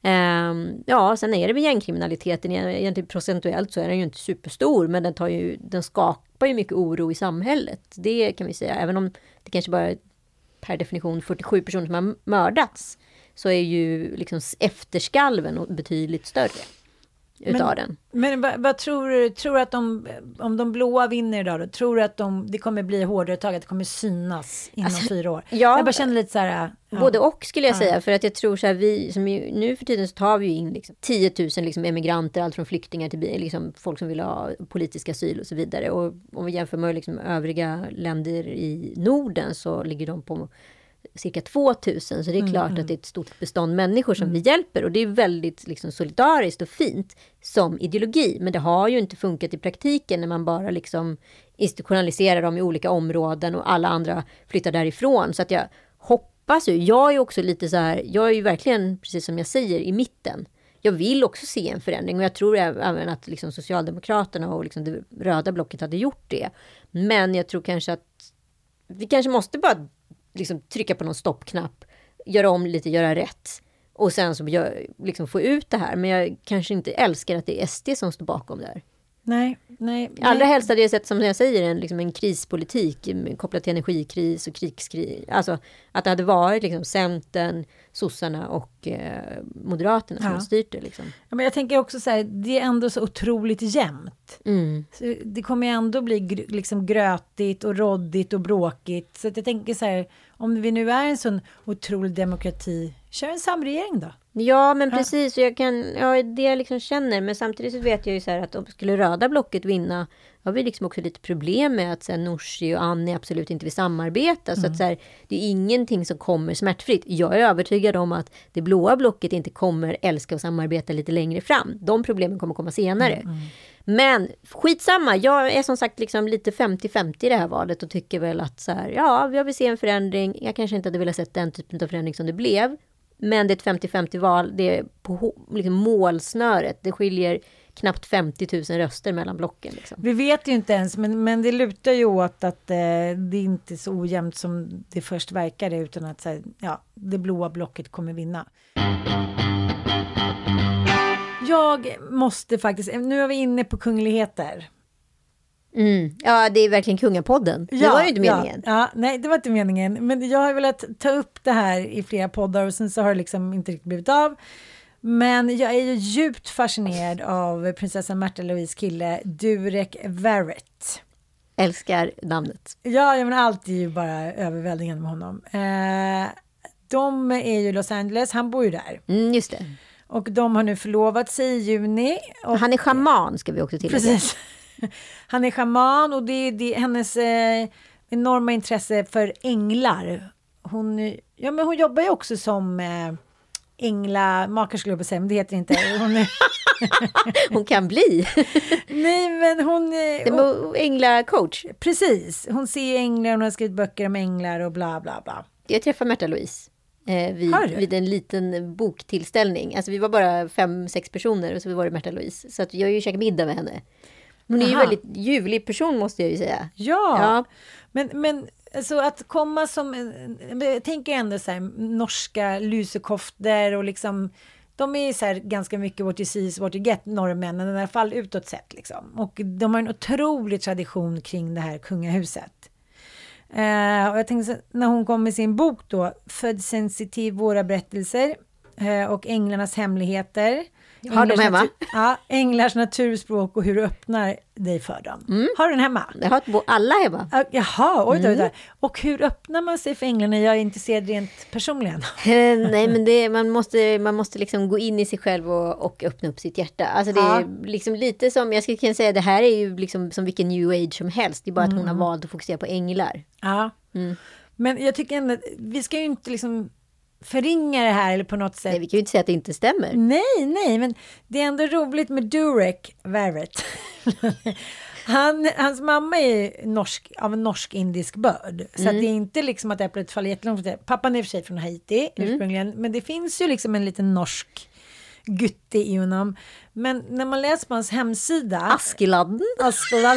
[SPEAKER 4] Um, ja, sen är det med gängkriminaliteten egentligen procentuellt så är den ju inte superstor, men den, tar ju, den skapar ju mycket oro i samhället. Det kan vi säga, även om det kanske bara är per definition fyrtiosju personer som har mördats, så är ju liksom efterskalven betydligt större utav
[SPEAKER 5] men,
[SPEAKER 4] den.
[SPEAKER 5] Men vad, vad tror du, tror att de, om de blåa vinner idag då, tror du att de, det kommer bli hårdare tag, att det kommer synas inom alltså, fyra år? Ja, jag bara känner lite så här... Ja.
[SPEAKER 4] Både och skulle jag
[SPEAKER 5] ja.
[SPEAKER 4] säga, för att jag tror så här, vi, som ju, nu för tiden så tar vi ju in liksom tio tusen liksom emigranter, allt från flyktingar till liksom folk som vill ha politisk asyl och så vidare. Och om vi jämför med liksom övriga länder i Norden så ligger de på cirka två tusen, så det är klart mm. att det är ett stort bestånd människor som mm. vi hjälper, och det är väldigt liksom solidariskt och fint som ideologi, men det har ju inte funkat i praktiken när man bara liksom institutionaliserar dem i olika områden och alla andra flyttar därifrån. Så att jag hoppas ju, jag är också lite så här, jag är ju verkligen, precis som jag säger, i mitten. Jag vill också se en förändring, och jag tror även att liksom Socialdemokraterna och liksom det röda blocket hade gjort det, men jag tror kanske att vi kanske måste bara liksom trycka på någon stoppknapp, göra om lite, göra rätt och sen så gör, liksom få ut det här. Men jag kanske inte älskar att det är S D som står bakom det här.
[SPEAKER 5] Nej, nej.
[SPEAKER 4] Allra helst hade jag sett, som jag säger, en, liksom en krispolitik kopplat till energikris och krigskris. Alltså att det hade varit liksom Centern, sossarna och eh, Moderaterna som
[SPEAKER 5] ja.
[SPEAKER 4] har styrt det. Liksom.
[SPEAKER 5] Ja, men jag tänker också så här, det är ändå så otroligt jämnt.
[SPEAKER 4] Mm.
[SPEAKER 5] Så det kommer ändå bli gr- liksom grötigt och råddigt och bråkigt. Så att jag tänker så här, om vi nu är en sån otrolig demokrati, kör en samregering då.
[SPEAKER 4] Ja, men precis. Jag kan, ja, det jag liksom känner. Men samtidigt så vet jag ju så här att om skulle röda blocket vinna, har vi liksom också lite problem med att så här, Nooshi och Annie absolut inte vill samarbeta. Mm. Så att så här, det är ingenting som kommer smärtfritt. Jag är övertygad om att det blåa blocket inte kommer älska att samarbeta lite längre fram. De problemen kommer komma senare. Mm. Men skitsamma, jag är som sagt liksom lite femtio femtio i det här valet och tycker väl att så här, ja, jag vill se en förändring. Jag kanske inte hade velat se den typen av förändring som det blev. Men det är ett femtio femtio val, det är på liksom målsnöret. Det skiljer knappt femtio tusen röster mellan blocken. Liksom.
[SPEAKER 5] Vi vet ju inte ens, men, men det lutar ju åt att eh, det är inte så ojämnt som det först verkade, utan att så här, ja, det blåa blocket kommer vinna. Jag måste faktiskt, nu är vi inne på kungligheter.
[SPEAKER 4] Mm. Ja, det är verkligen Kungapodden. Det
[SPEAKER 5] ja,
[SPEAKER 4] var ju inte meningen.
[SPEAKER 5] Ja, ja, nej, det var inte meningen. Men jag har velat ta upp det här i flera poddar och sen så har det liksom inte riktigt blivit av. Men jag är ju djupt fascinerad av prinsessan Märtha Louise kille, Durek Verrett.
[SPEAKER 4] Älskar namnet.
[SPEAKER 5] Ja, jag menar allt är ju bara överväldigande med honom. Eh, de är ju i Los Angeles, han bor ju där.
[SPEAKER 4] Mm, just det.
[SPEAKER 5] Och de har nu förlovat sig i juni. Och
[SPEAKER 4] han är shaman, ska vi också tillägga.
[SPEAKER 5] Precis. Han är shaman och det är, det är hennes eh, enorma intresse för änglar. Hon, ja, men hon jobbar ju också som eh, ängla, makar skulle jag på säga, men det heter inte. Hon, är
[SPEAKER 4] hon kan bli.
[SPEAKER 5] Nej, men hon...
[SPEAKER 4] hon ängla-coach.
[SPEAKER 5] Precis. Hon ser änglar, hon har skrivit böcker om änglar och bla bla bla.
[SPEAKER 4] Jag träffade Märtha Louise eh, vid, vid en liten boktillställning. Alltså vi var bara fem, sex personer och så var det Märtha Louise. Så att jag har ju käkat middag med henne. Hon är Aha. ju en väldigt ljuvlig person, måste jag ju säga.
[SPEAKER 5] Ja, ja. men... men alltså att komma som, jag tänker ändå så här, norska lusekofter och liksom, de är så här ganska mycket what you see is what you get, norrmännen, i alla fall utåt sett liksom. Och de har en otrolig tradition kring det här kungahuset. Eh, och jag tänkte så, när hon kom med sin bok då, Född sensitiv, våra berättelser eh, och änglarnas hemligheter.
[SPEAKER 4] Har de hemma?
[SPEAKER 5] Natur, ja, änglars naturspråk och hur du öppnar dig för dem. Mm. Har du den hemma?
[SPEAKER 4] Jag har alla hemma.
[SPEAKER 5] Uh, jaha, oj då, mm. oj då. Och hur öppnar man sig för änglarna? Jag är intresserad rent personligen.
[SPEAKER 4] Nej, men det, man måste, man måste liksom gå in i sig själv och, och öppna upp sitt hjärta. Alltså det ja. är liksom lite som, jag skulle kunna säga, det här är ju liksom som vilken new age som helst. Det är bara mm. att hon har valt att fokusera på änglar.
[SPEAKER 5] Ja, mm. men jag tycker ändå, vi ska ju inte liksom förringa det här eller på något sätt.
[SPEAKER 4] Nej, vi kan ju inte säga att det inte stämmer.
[SPEAKER 5] Nej, nej, men det är ändå roligt med Durek Verrett. Han, hans mamma är norsk, av en norsk-indisk börd. Så mm. att det är inte liksom att äpplet faller jättelångt. Pappan är i och för sig från Haiti mm. ursprungligen. Men det finns ju liksom en liten norsk gutte i honom. Men när man läser på hans hemsida...
[SPEAKER 4] Askeladden.
[SPEAKER 5] Askeladden.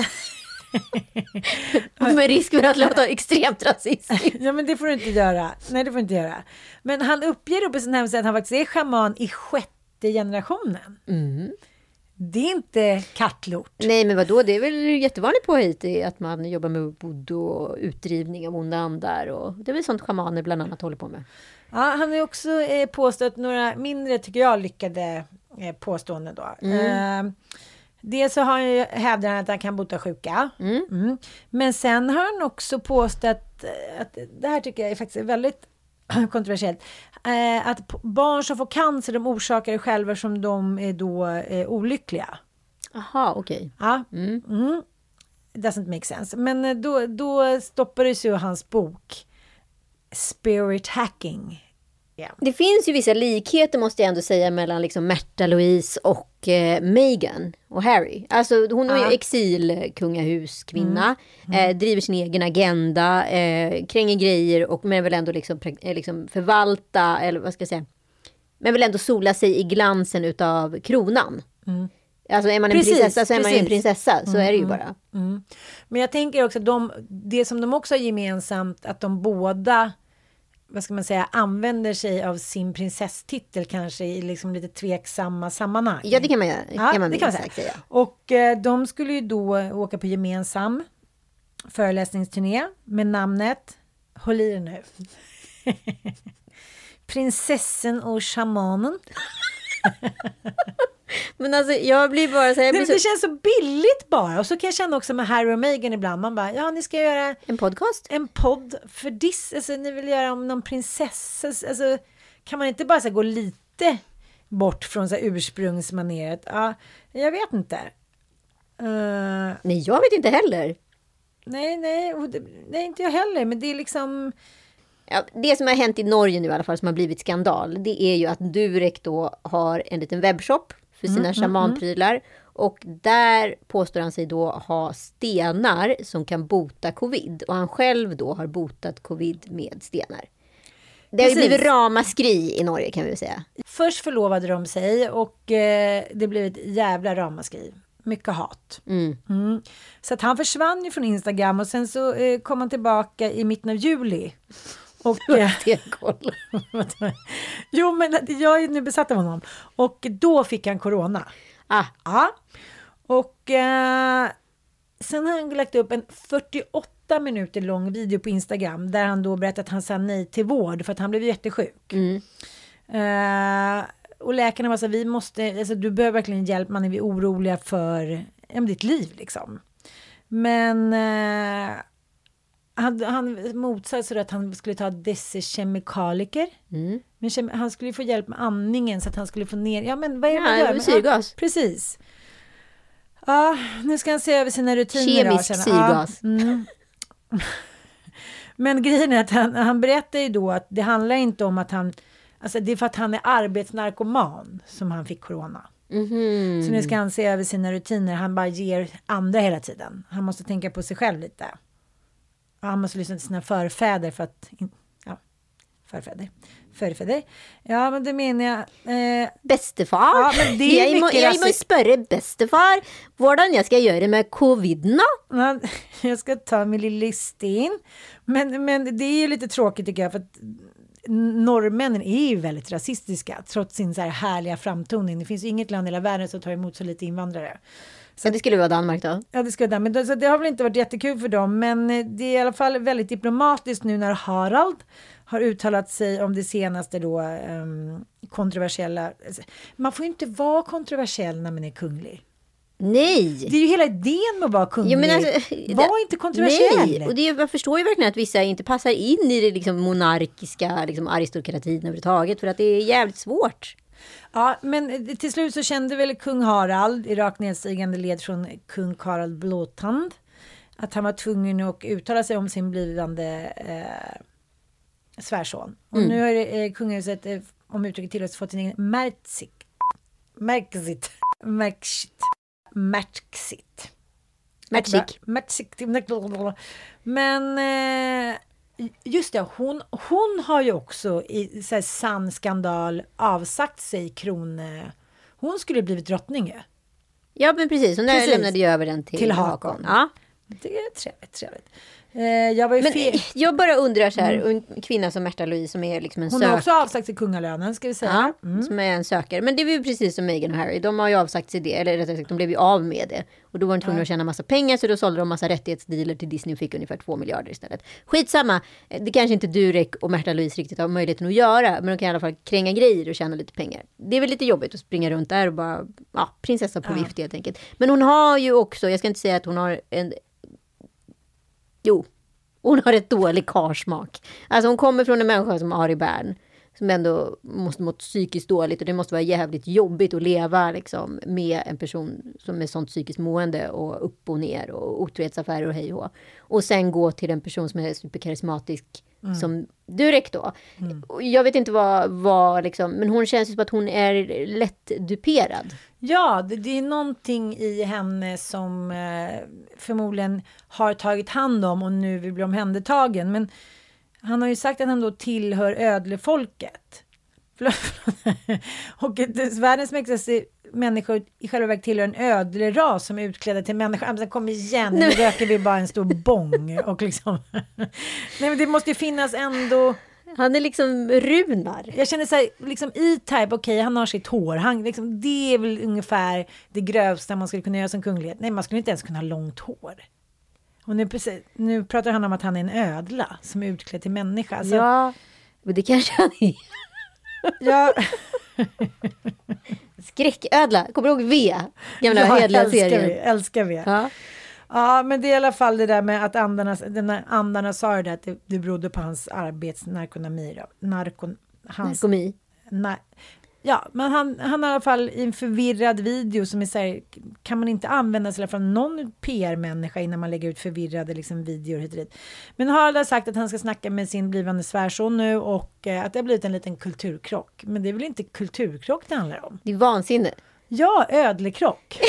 [SPEAKER 4] Med risk för att låta extremt rasistisk.
[SPEAKER 5] Ja, men det får du inte göra. Nej, det får du inte göra. Men han uppger då på sin hemsida att han faktiskt är shaman i sjätte generationen. Mm. Det är inte kattlort.
[SPEAKER 4] Nej, men vadå? Det är väl jättevanligt på Haiti att man jobbar med voodoo och utdrivning av onda andar. Och det är väl sånt shamaner bland annat håller på med.
[SPEAKER 5] Ja, han har också eh, påstått några mindre, tycker jag, lyckade eh, påståenden då. Mm. Eh, Dels så har han, hävdar han att han kan bota sjuka. Mm. Mm. Men sen har han också påstått att, att det här tycker jag är faktiskt väldigt kontroversiellt. Eh, att barn som får cancer, de orsakar det själva som de är då eh, olyckliga.
[SPEAKER 4] Aha, okej. Okay.
[SPEAKER 5] Ja. Mm. Mm. Doesn't make sense. Men då, då stoppades ju hans bok Spirit Hacking. Yeah.
[SPEAKER 4] Det finns ju vissa likheter, måste jag ändå säga, mellan liksom Märtha Louise och eh, Meghan och Harry. Alltså hon är ju uh. exilkungahuskvinna, mm. Mm. Eh, driver sin egen agenda, eh, kränger grejer och men vill ändå liksom, eh, liksom förvalta, eller vad ska jag säga, men vill ändå sola sig i glansen utav kronan. Mm. Alltså är man en precis, prinsessa så är precis. man ju en prinsessa, så mm, är det ju bara.
[SPEAKER 5] Mm. Men jag tänker också att de, det som de också har gemensamt, att de båda, vad ska man säga, använder sig av sin prinsesstitel kanske i liksom lite tveksamma sammanhang.
[SPEAKER 4] Ja, det kan man göra.
[SPEAKER 5] Ja,
[SPEAKER 4] kan man
[SPEAKER 5] det kan man säga. säga. Och eh, de skulle ju då åka på gemensam föreläsningsturné med namnet, håll i det nu, Prinsessen och shamanen.
[SPEAKER 4] Men alltså, jag blir bara så här,
[SPEAKER 5] det,
[SPEAKER 4] så...
[SPEAKER 5] det känns så billigt bara. Och så kan jag känna också med Harry och Meghan ibland. Man bara, ja, ni ska göra
[SPEAKER 4] en podcast.
[SPEAKER 5] En podd för dis. Alltså, ni vill göra om någon prinsessa. Alltså, kan man inte bara så här, gå lite bort från så här, ursprungsmaneret? Ja, jag vet inte. Uh...
[SPEAKER 4] Nej, jag vet inte heller.
[SPEAKER 5] Nej, nej, nej, inte jag heller. Men det är liksom...
[SPEAKER 4] Ja, det som har hänt i Norge nu i alla fall, som har blivit skandal, det är ju att Durek då har en liten webbshop för sina mm, shamanprylar. Mm, mm. Och där påstår han sig då ha stenar som kan bota covid. Och han själv då har botat covid med stenar. Det har ju blivit ramaskri i Norge, kan vi säga.
[SPEAKER 5] Först förlovade de sig och eh, det blev ett jävla ramaskri. Mycket hat. Mm. Mm. Så att han försvann ju från Instagram och sen så eh, kom han tillbaka i mitten av juli. Och, jo, men jag är nu besatt av honom. Och då fick han corona.
[SPEAKER 4] Ah.
[SPEAKER 5] Ja. Och eh, sen har han lagt upp en fyrtioåtta minuter lång video på Instagram där han då berättat att han sa nej till vård för att han blev jättesjuk.
[SPEAKER 4] Mm.
[SPEAKER 5] Uh, och läkarna var så här, vi måste, alltså, du behöver verkligen hjälp, man är oroliga för ja, ditt liv liksom. Men uh, han, han motsatte sig att han skulle ta desikemikaliker.
[SPEAKER 4] Mm.
[SPEAKER 5] Men kem, han skulle få hjälp med andningen så att han skulle få ner, ja men vad är det
[SPEAKER 4] Ja,
[SPEAKER 5] man gör? Men,
[SPEAKER 4] syrgas.
[SPEAKER 5] ja, precis. Ja, nu ska han se över sina rutiner.
[SPEAKER 4] Kemisk
[SPEAKER 5] då,
[SPEAKER 4] syrgas.
[SPEAKER 5] Ja, mm. Men grejen är att han, han berättar ju då att det handlar inte om att han, alltså det är för att han är arbetsnarkoman som han fick corona.
[SPEAKER 4] Mm-hmm.
[SPEAKER 5] Så nu ska han se över sina rutiner. Han bara ger andra hela tiden. Han måste tänka på sig själv lite. Och han måste lyssna till sina förfäder för att, ja, förfäder. Förfäder. Ja, men det menar jag. Eh,
[SPEAKER 4] Bestefar,
[SPEAKER 5] ja, men det är
[SPEAKER 4] jeg, må,
[SPEAKER 5] mycket
[SPEAKER 4] jeg må
[SPEAKER 5] rasism.
[SPEAKER 4] spørre bestefar hvordan jeg skal gjøre med covid-en da?
[SPEAKER 5] Ja, jag ska ta min lilla sten. Men, men det är ju lite tråkigt tycker jag. För att norrmännen är ju väldigt rasistiska. Trots sin så här härliga framtoning. Det finns ju inget land i hela världen som tar emot så lite invandrare.
[SPEAKER 4] Så det skulle vara Danmark då?
[SPEAKER 5] Ja, det skulle det. Men då, så det har väl inte varit jättekul för dem. Men det är i alla fall väldigt diplomatiskt nu när Harald har uttalat sig om det senaste då um, kontroversiella. Man får ju inte vara kontroversiell när man är kunglig.
[SPEAKER 4] Nej!
[SPEAKER 5] Det är ju hela idén med att vara kunglig.
[SPEAKER 4] Jo, men alltså,
[SPEAKER 5] var inte kontroversiell.
[SPEAKER 4] Nej, och det är, jag förstår ju verkligen att vissa inte passar in i det liksom monarkiska liksom aristokratin överhuvudtaget. För att det är jävligt svårt.
[SPEAKER 5] Ja, men till slut så kände väl kung Harald i rakt nedstigande led från kung Karl Blåtand att han var tvungen att uttala sig om sin blivande eh, svärson. Och
[SPEAKER 4] Mm.
[SPEAKER 5] nu har eh, kungahuset, eh, om uttrycket tillåts, fått sin egen Märksik. Märksit. Märksit. Märksit.
[SPEAKER 4] Märksik.
[SPEAKER 5] Märksik. Men eh, just det, hon, hon har ju också i så här, sann skandal avsagt sig kron. Hon skulle blivit drottning ju.
[SPEAKER 4] Ja, men precis. Hon
[SPEAKER 5] Precis.
[SPEAKER 4] lämnade ju över den till,
[SPEAKER 5] Till
[SPEAKER 4] Hakon.
[SPEAKER 5] Hakon.
[SPEAKER 4] Ja.
[SPEAKER 5] Det är trevligt, trevligt. Eh, jag var ju
[SPEAKER 4] Men
[SPEAKER 5] fel.
[SPEAKER 4] jag bara undrar så här, en kvinna som Märta Louise som är liksom en
[SPEAKER 5] Hon har
[SPEAKER 4] sök...
[SPEAKER 5] också avsagt sig kungalönen, ska vi säga.
[SPEAKER 4] Ja,
[SPEAKER 5] Mm.
[SPEAKER 4] som är en sökare. Men det var ju precis som Meghan och Harry. De har ju avsagt sig det. Eller rättare sagt, de blev ju av med det. Och då var de tvungna
[SPEAKER 5] Ja.
[SPEAKER 4] att tjäna massa pengar. Så då sålde de massa rättighetsdealer till Disney och fick ungefär två miljarder istället. Skitsamma. Det kanske inte Durek och Märta Louise riktigt har möjligheten att göra. Men de kan i alla fall kränga grejer och tjäna lite pengar. Det är väl lite jobbigt att springa runt där och bara... Ja, prinsessa på
[SPEAKER 5] Ja.
[SPEAKER 4] vift helt enkelt. Men hon har ju också... Jag ska inte säga att hon har en... Jo, hon har ett dålig karsmak. Alltså hon kommer från en människa som Ari Bern. Som ändå måste må psykiskt dåligt. Och det måste vara jävligt jobbigt att leva liksom, med en person som är sånt psykiskt mående. Och upp och ner och otrohetsaffärer och hej och hå. Och sen gå till en person som är superkarismatisk. Mm. Som Durek då. Mm. Jag vet inte vad, vad liksom, men hon känns ju som att hon är lätt duperad.
[SPEAKER 5] Ja, det, det är någonting i henne som eh, förmodligen har tagit hand om och nu vill bli omhändertagen. Men han har ju sagt att han då tillhör ödlefolket. Och det, världens mäktigaste människor i själva verket tillhör en ödleras som är utklädda till människor. Men kom igen, nu röker vi bara en stor bång. Och liksom. Nej, men det måste ju finnas ändå...
[SPEAKER 4] Han är liksom Runar.
[SPEAKER 5] Jag känner så här, liksom E-Type, okej, okay, han har sitt hår. Han, liksom, det är väl ungefär det grövsta man skulle kunna göra som kunglighet. Nej, man skulle inte ens kunna ha långt hår. Och nu, precis, nu pratar han om att han är en ödla som är utklädd till människa. Alltså,
[SPEAKER 4] ja, men det kanske han är.
[SPEAKER 5] Ja.
[SPEAKER 4] Skräcködla. Kommer du ihåg V? Gamla
[SPEAKER 5] Ja,
[SPEAKER 4] hedliga
[SPEAKER 5] älskar
[SPEAKER 4] serien.
[SPEAKER 5] vi, älskar vi.
[SPEAKER 4] Ja.
[SPEAKER 5] Ja, men det är i alla fall det där med att andarna, den där andarna sa det att det, det berodde på hans arbetsnarkonomi då. Narkon, hans,
[SPEAKER 4] Narkomi.
[SPEAKER 5] Na, ja, men han, han har i alla fall i en förvirrad video som är så här, kan man inte använda sig från någon P R-människa innan man lägger ut förvirrade liksom, videor hit och dit. Men Harald har sagt att han ska snacka med sin blivande svärson nu och eh, att det har blivit en liten kulturkrock. Men det är väl inte kulturkrock det handlar om?
[SPEAKER 4] Det är vansinne.
[SPEAKER 5] Ja, ödlekrock.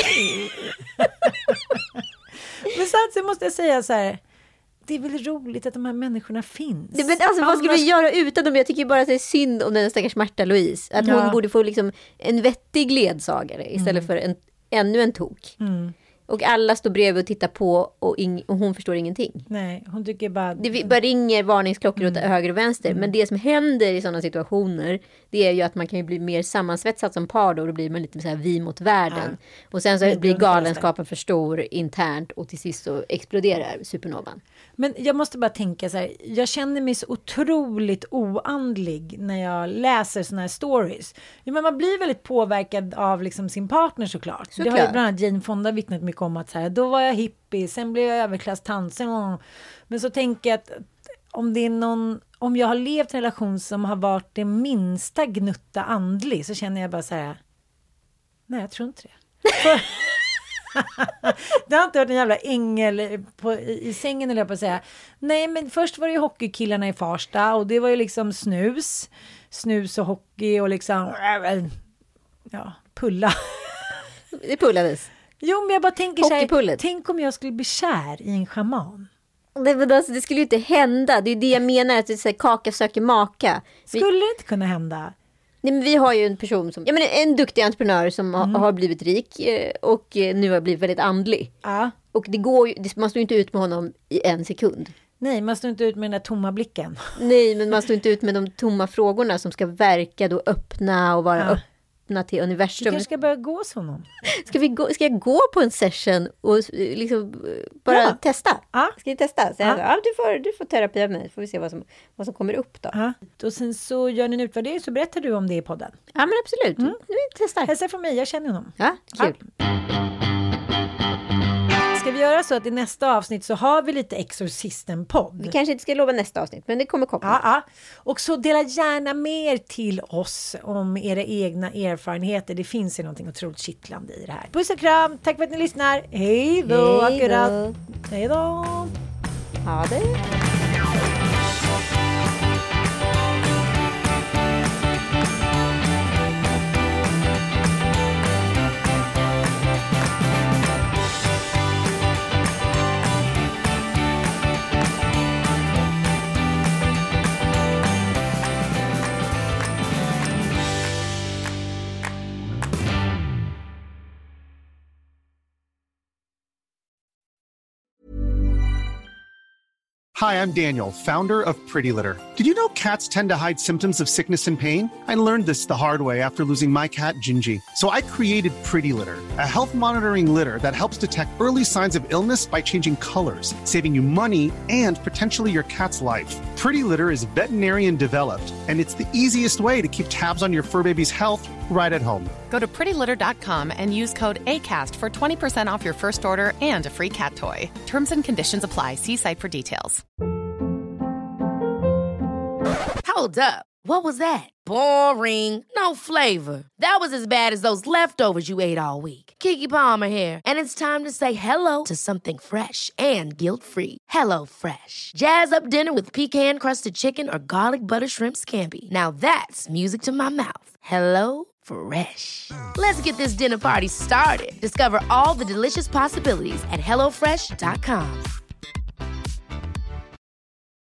[SPEAKER 5] Men samtidigt måste jag säga så här, det är väl roligt att de här människorna finns.
[SPEAKER 4] Det, men alltså, vad skulle
[SPEAKER 5] Annars...
[SPEAKER 4] vi göra utan dem? Jag tycker bara att det är synd om den stackars Märta Louise. Att
[SPEAKER 5] Ja.
[SPEAKER 4] hon borde få liksom en vettig ledsagare istället
[SPEAKER 5] Mm.
[SPEAKER 4] för en, ännu en tok.
[SPEAKER 5] Mm.
[SPEAKER 4] Och alla står bredvid och tittar på och, ing- och hon förstår ingenting.
[SPEAKER 5] Nej, hon tycker bara...
[SPEAKER 4] Det bara ringer varningsklockor mm. åt höger och vänster. Mm. Men det som händer i sådana situationer, det är ju att man kan ju bli mer sammansvetsad som par då. Och då blir man lite så här vi mot världen. Ja. Och sen så det blir galenskapen för stor internt och till sist så exploderar supernovan.
[SPEAKER 5] Men jag måste bara tänka så här, jag känner mig så otroligt oandlig när jag läser såna här stories. Ja, men man blir väldigt påverkad av liksom sin partner såklart. såklart. Det har ju bland annat Jane Fonda vittnat mycket om att så här, då var jag hippie, sen blev jag överklasstant. Sen... Men så tänker jag att om det är någon, om jag har levt en relation som har varit det minsta gnutta andlig, så känner jag bara så här, nej, jag tror inte det. Det har inte varit en jävla ängel på, i, i sängen, eller jag på att säga. Nej, men först var det ju hockeykillarna i Farsta, och det var ju liksom snus. Snus och hockey och liksom, ja, pulla.
[SPEAKER 4] Det pullades.
[SPEAKER 5] Jo, men jag bara tänker så här, tänk om jag skulle bli kär i en shaman.
[SPEAKER 4] Det, alltså, det skulle ju inte hända. Det är det jag menar, att det är så här, kaka söker maka.
[SPEAKER 5] Skulle vi... det inte kunna hända?
[SPEAKER 4] Nej, men vi har ju en person som, jag menar, en duktig entreprenör som mm. har, har blivit rik och nu har blivit väldigt andlig.
[SPEAKER 5] Ja.
[SPEAKER 4] Och det går ju, man står ju inte ut med honom i en sekund.
[SPEAKER 5] Nej, man står inte ut med den där tomma blicken.
[SPEAKER 4] Nej, men man står inte ut med de tomma frågorna som ska verka då öppna och vara ja. öppna till universum.
[SPEAKER 5] Du kanske ska börja gå hos honom.
[SPEAKER 4] Ska, vi gå, ska jag gå på en session och liksom bara ja. testa?
[SPEAKER 5] Ja.
[SPEAKER 4] Ska vi testa? Så
[SPEAKER 5] ja.
[SPEAKER 4] jag, ja, du, får, du får terapi av mig. Får vi se vad som, vad som kommer upp då.
[SPEAKER 5] Ja. Och sen så gör ni en utvärdering, så berättar du om det i podden.
[SPEAKER 4] Ja, men absolut. Mm. Nu testar.
[SPEAKER 5] Hälsa från mig, jag känner honom.
[SPEAKER 4] Ja, kul. Ja.
[SPEAKER 5] Ska vi göra så att i nästa avsnitt så har vi lite Exorcisten-podd?
[SPEAKER 4] Vi kanske inte ska lova nästa avsnitt, men det kommer komma.
[SPEAKER 5] Ja, ja. Och så dela gärna mer till oss om era egna erfarenheter. Det finns ju någonting otroligt kittlande i det här. Puss och kram, tack för att ni lyssnar. Hej då, akkurat. Hej då.
[SPEAKER 4] Ha det.
[SPEAKER 9] Hi, I'm Daniel, founder of Pretty Litter. Did you know cats tend to hide symptoms of sickness and pain? I learned this the hard way after losing my cat, Gingy. So I created Pretty Litter, a health monitoring litter that helps detect early signs of illness by changing colors, saving you money and potentially your cat's life. Pretty Litter is veterinarian developed, and it's the easiest way to keep tabs on your fur baby's health right at home.
[SPEAKER 10] Go to pretty litter dot com and use code ACAST for twenty percent off your first order and a free cat toy. Terms and conditions apply. See site for details.
[SPEAKER 11] Hold up. What was that? Boring. No flavor. That was as bad as those leftovers you ate all week. Keke Palmer here, and it's time to say hello to something fresh and guilt-free. Hello Fresh. Jazz up dinner with pecan-crusted chicken or garlic butter shrimp scampi. Now that's music to my mouth. Hello Fresh. Let's get this dinner party started. Discover all the delicious possibilities at hello fresh dot com.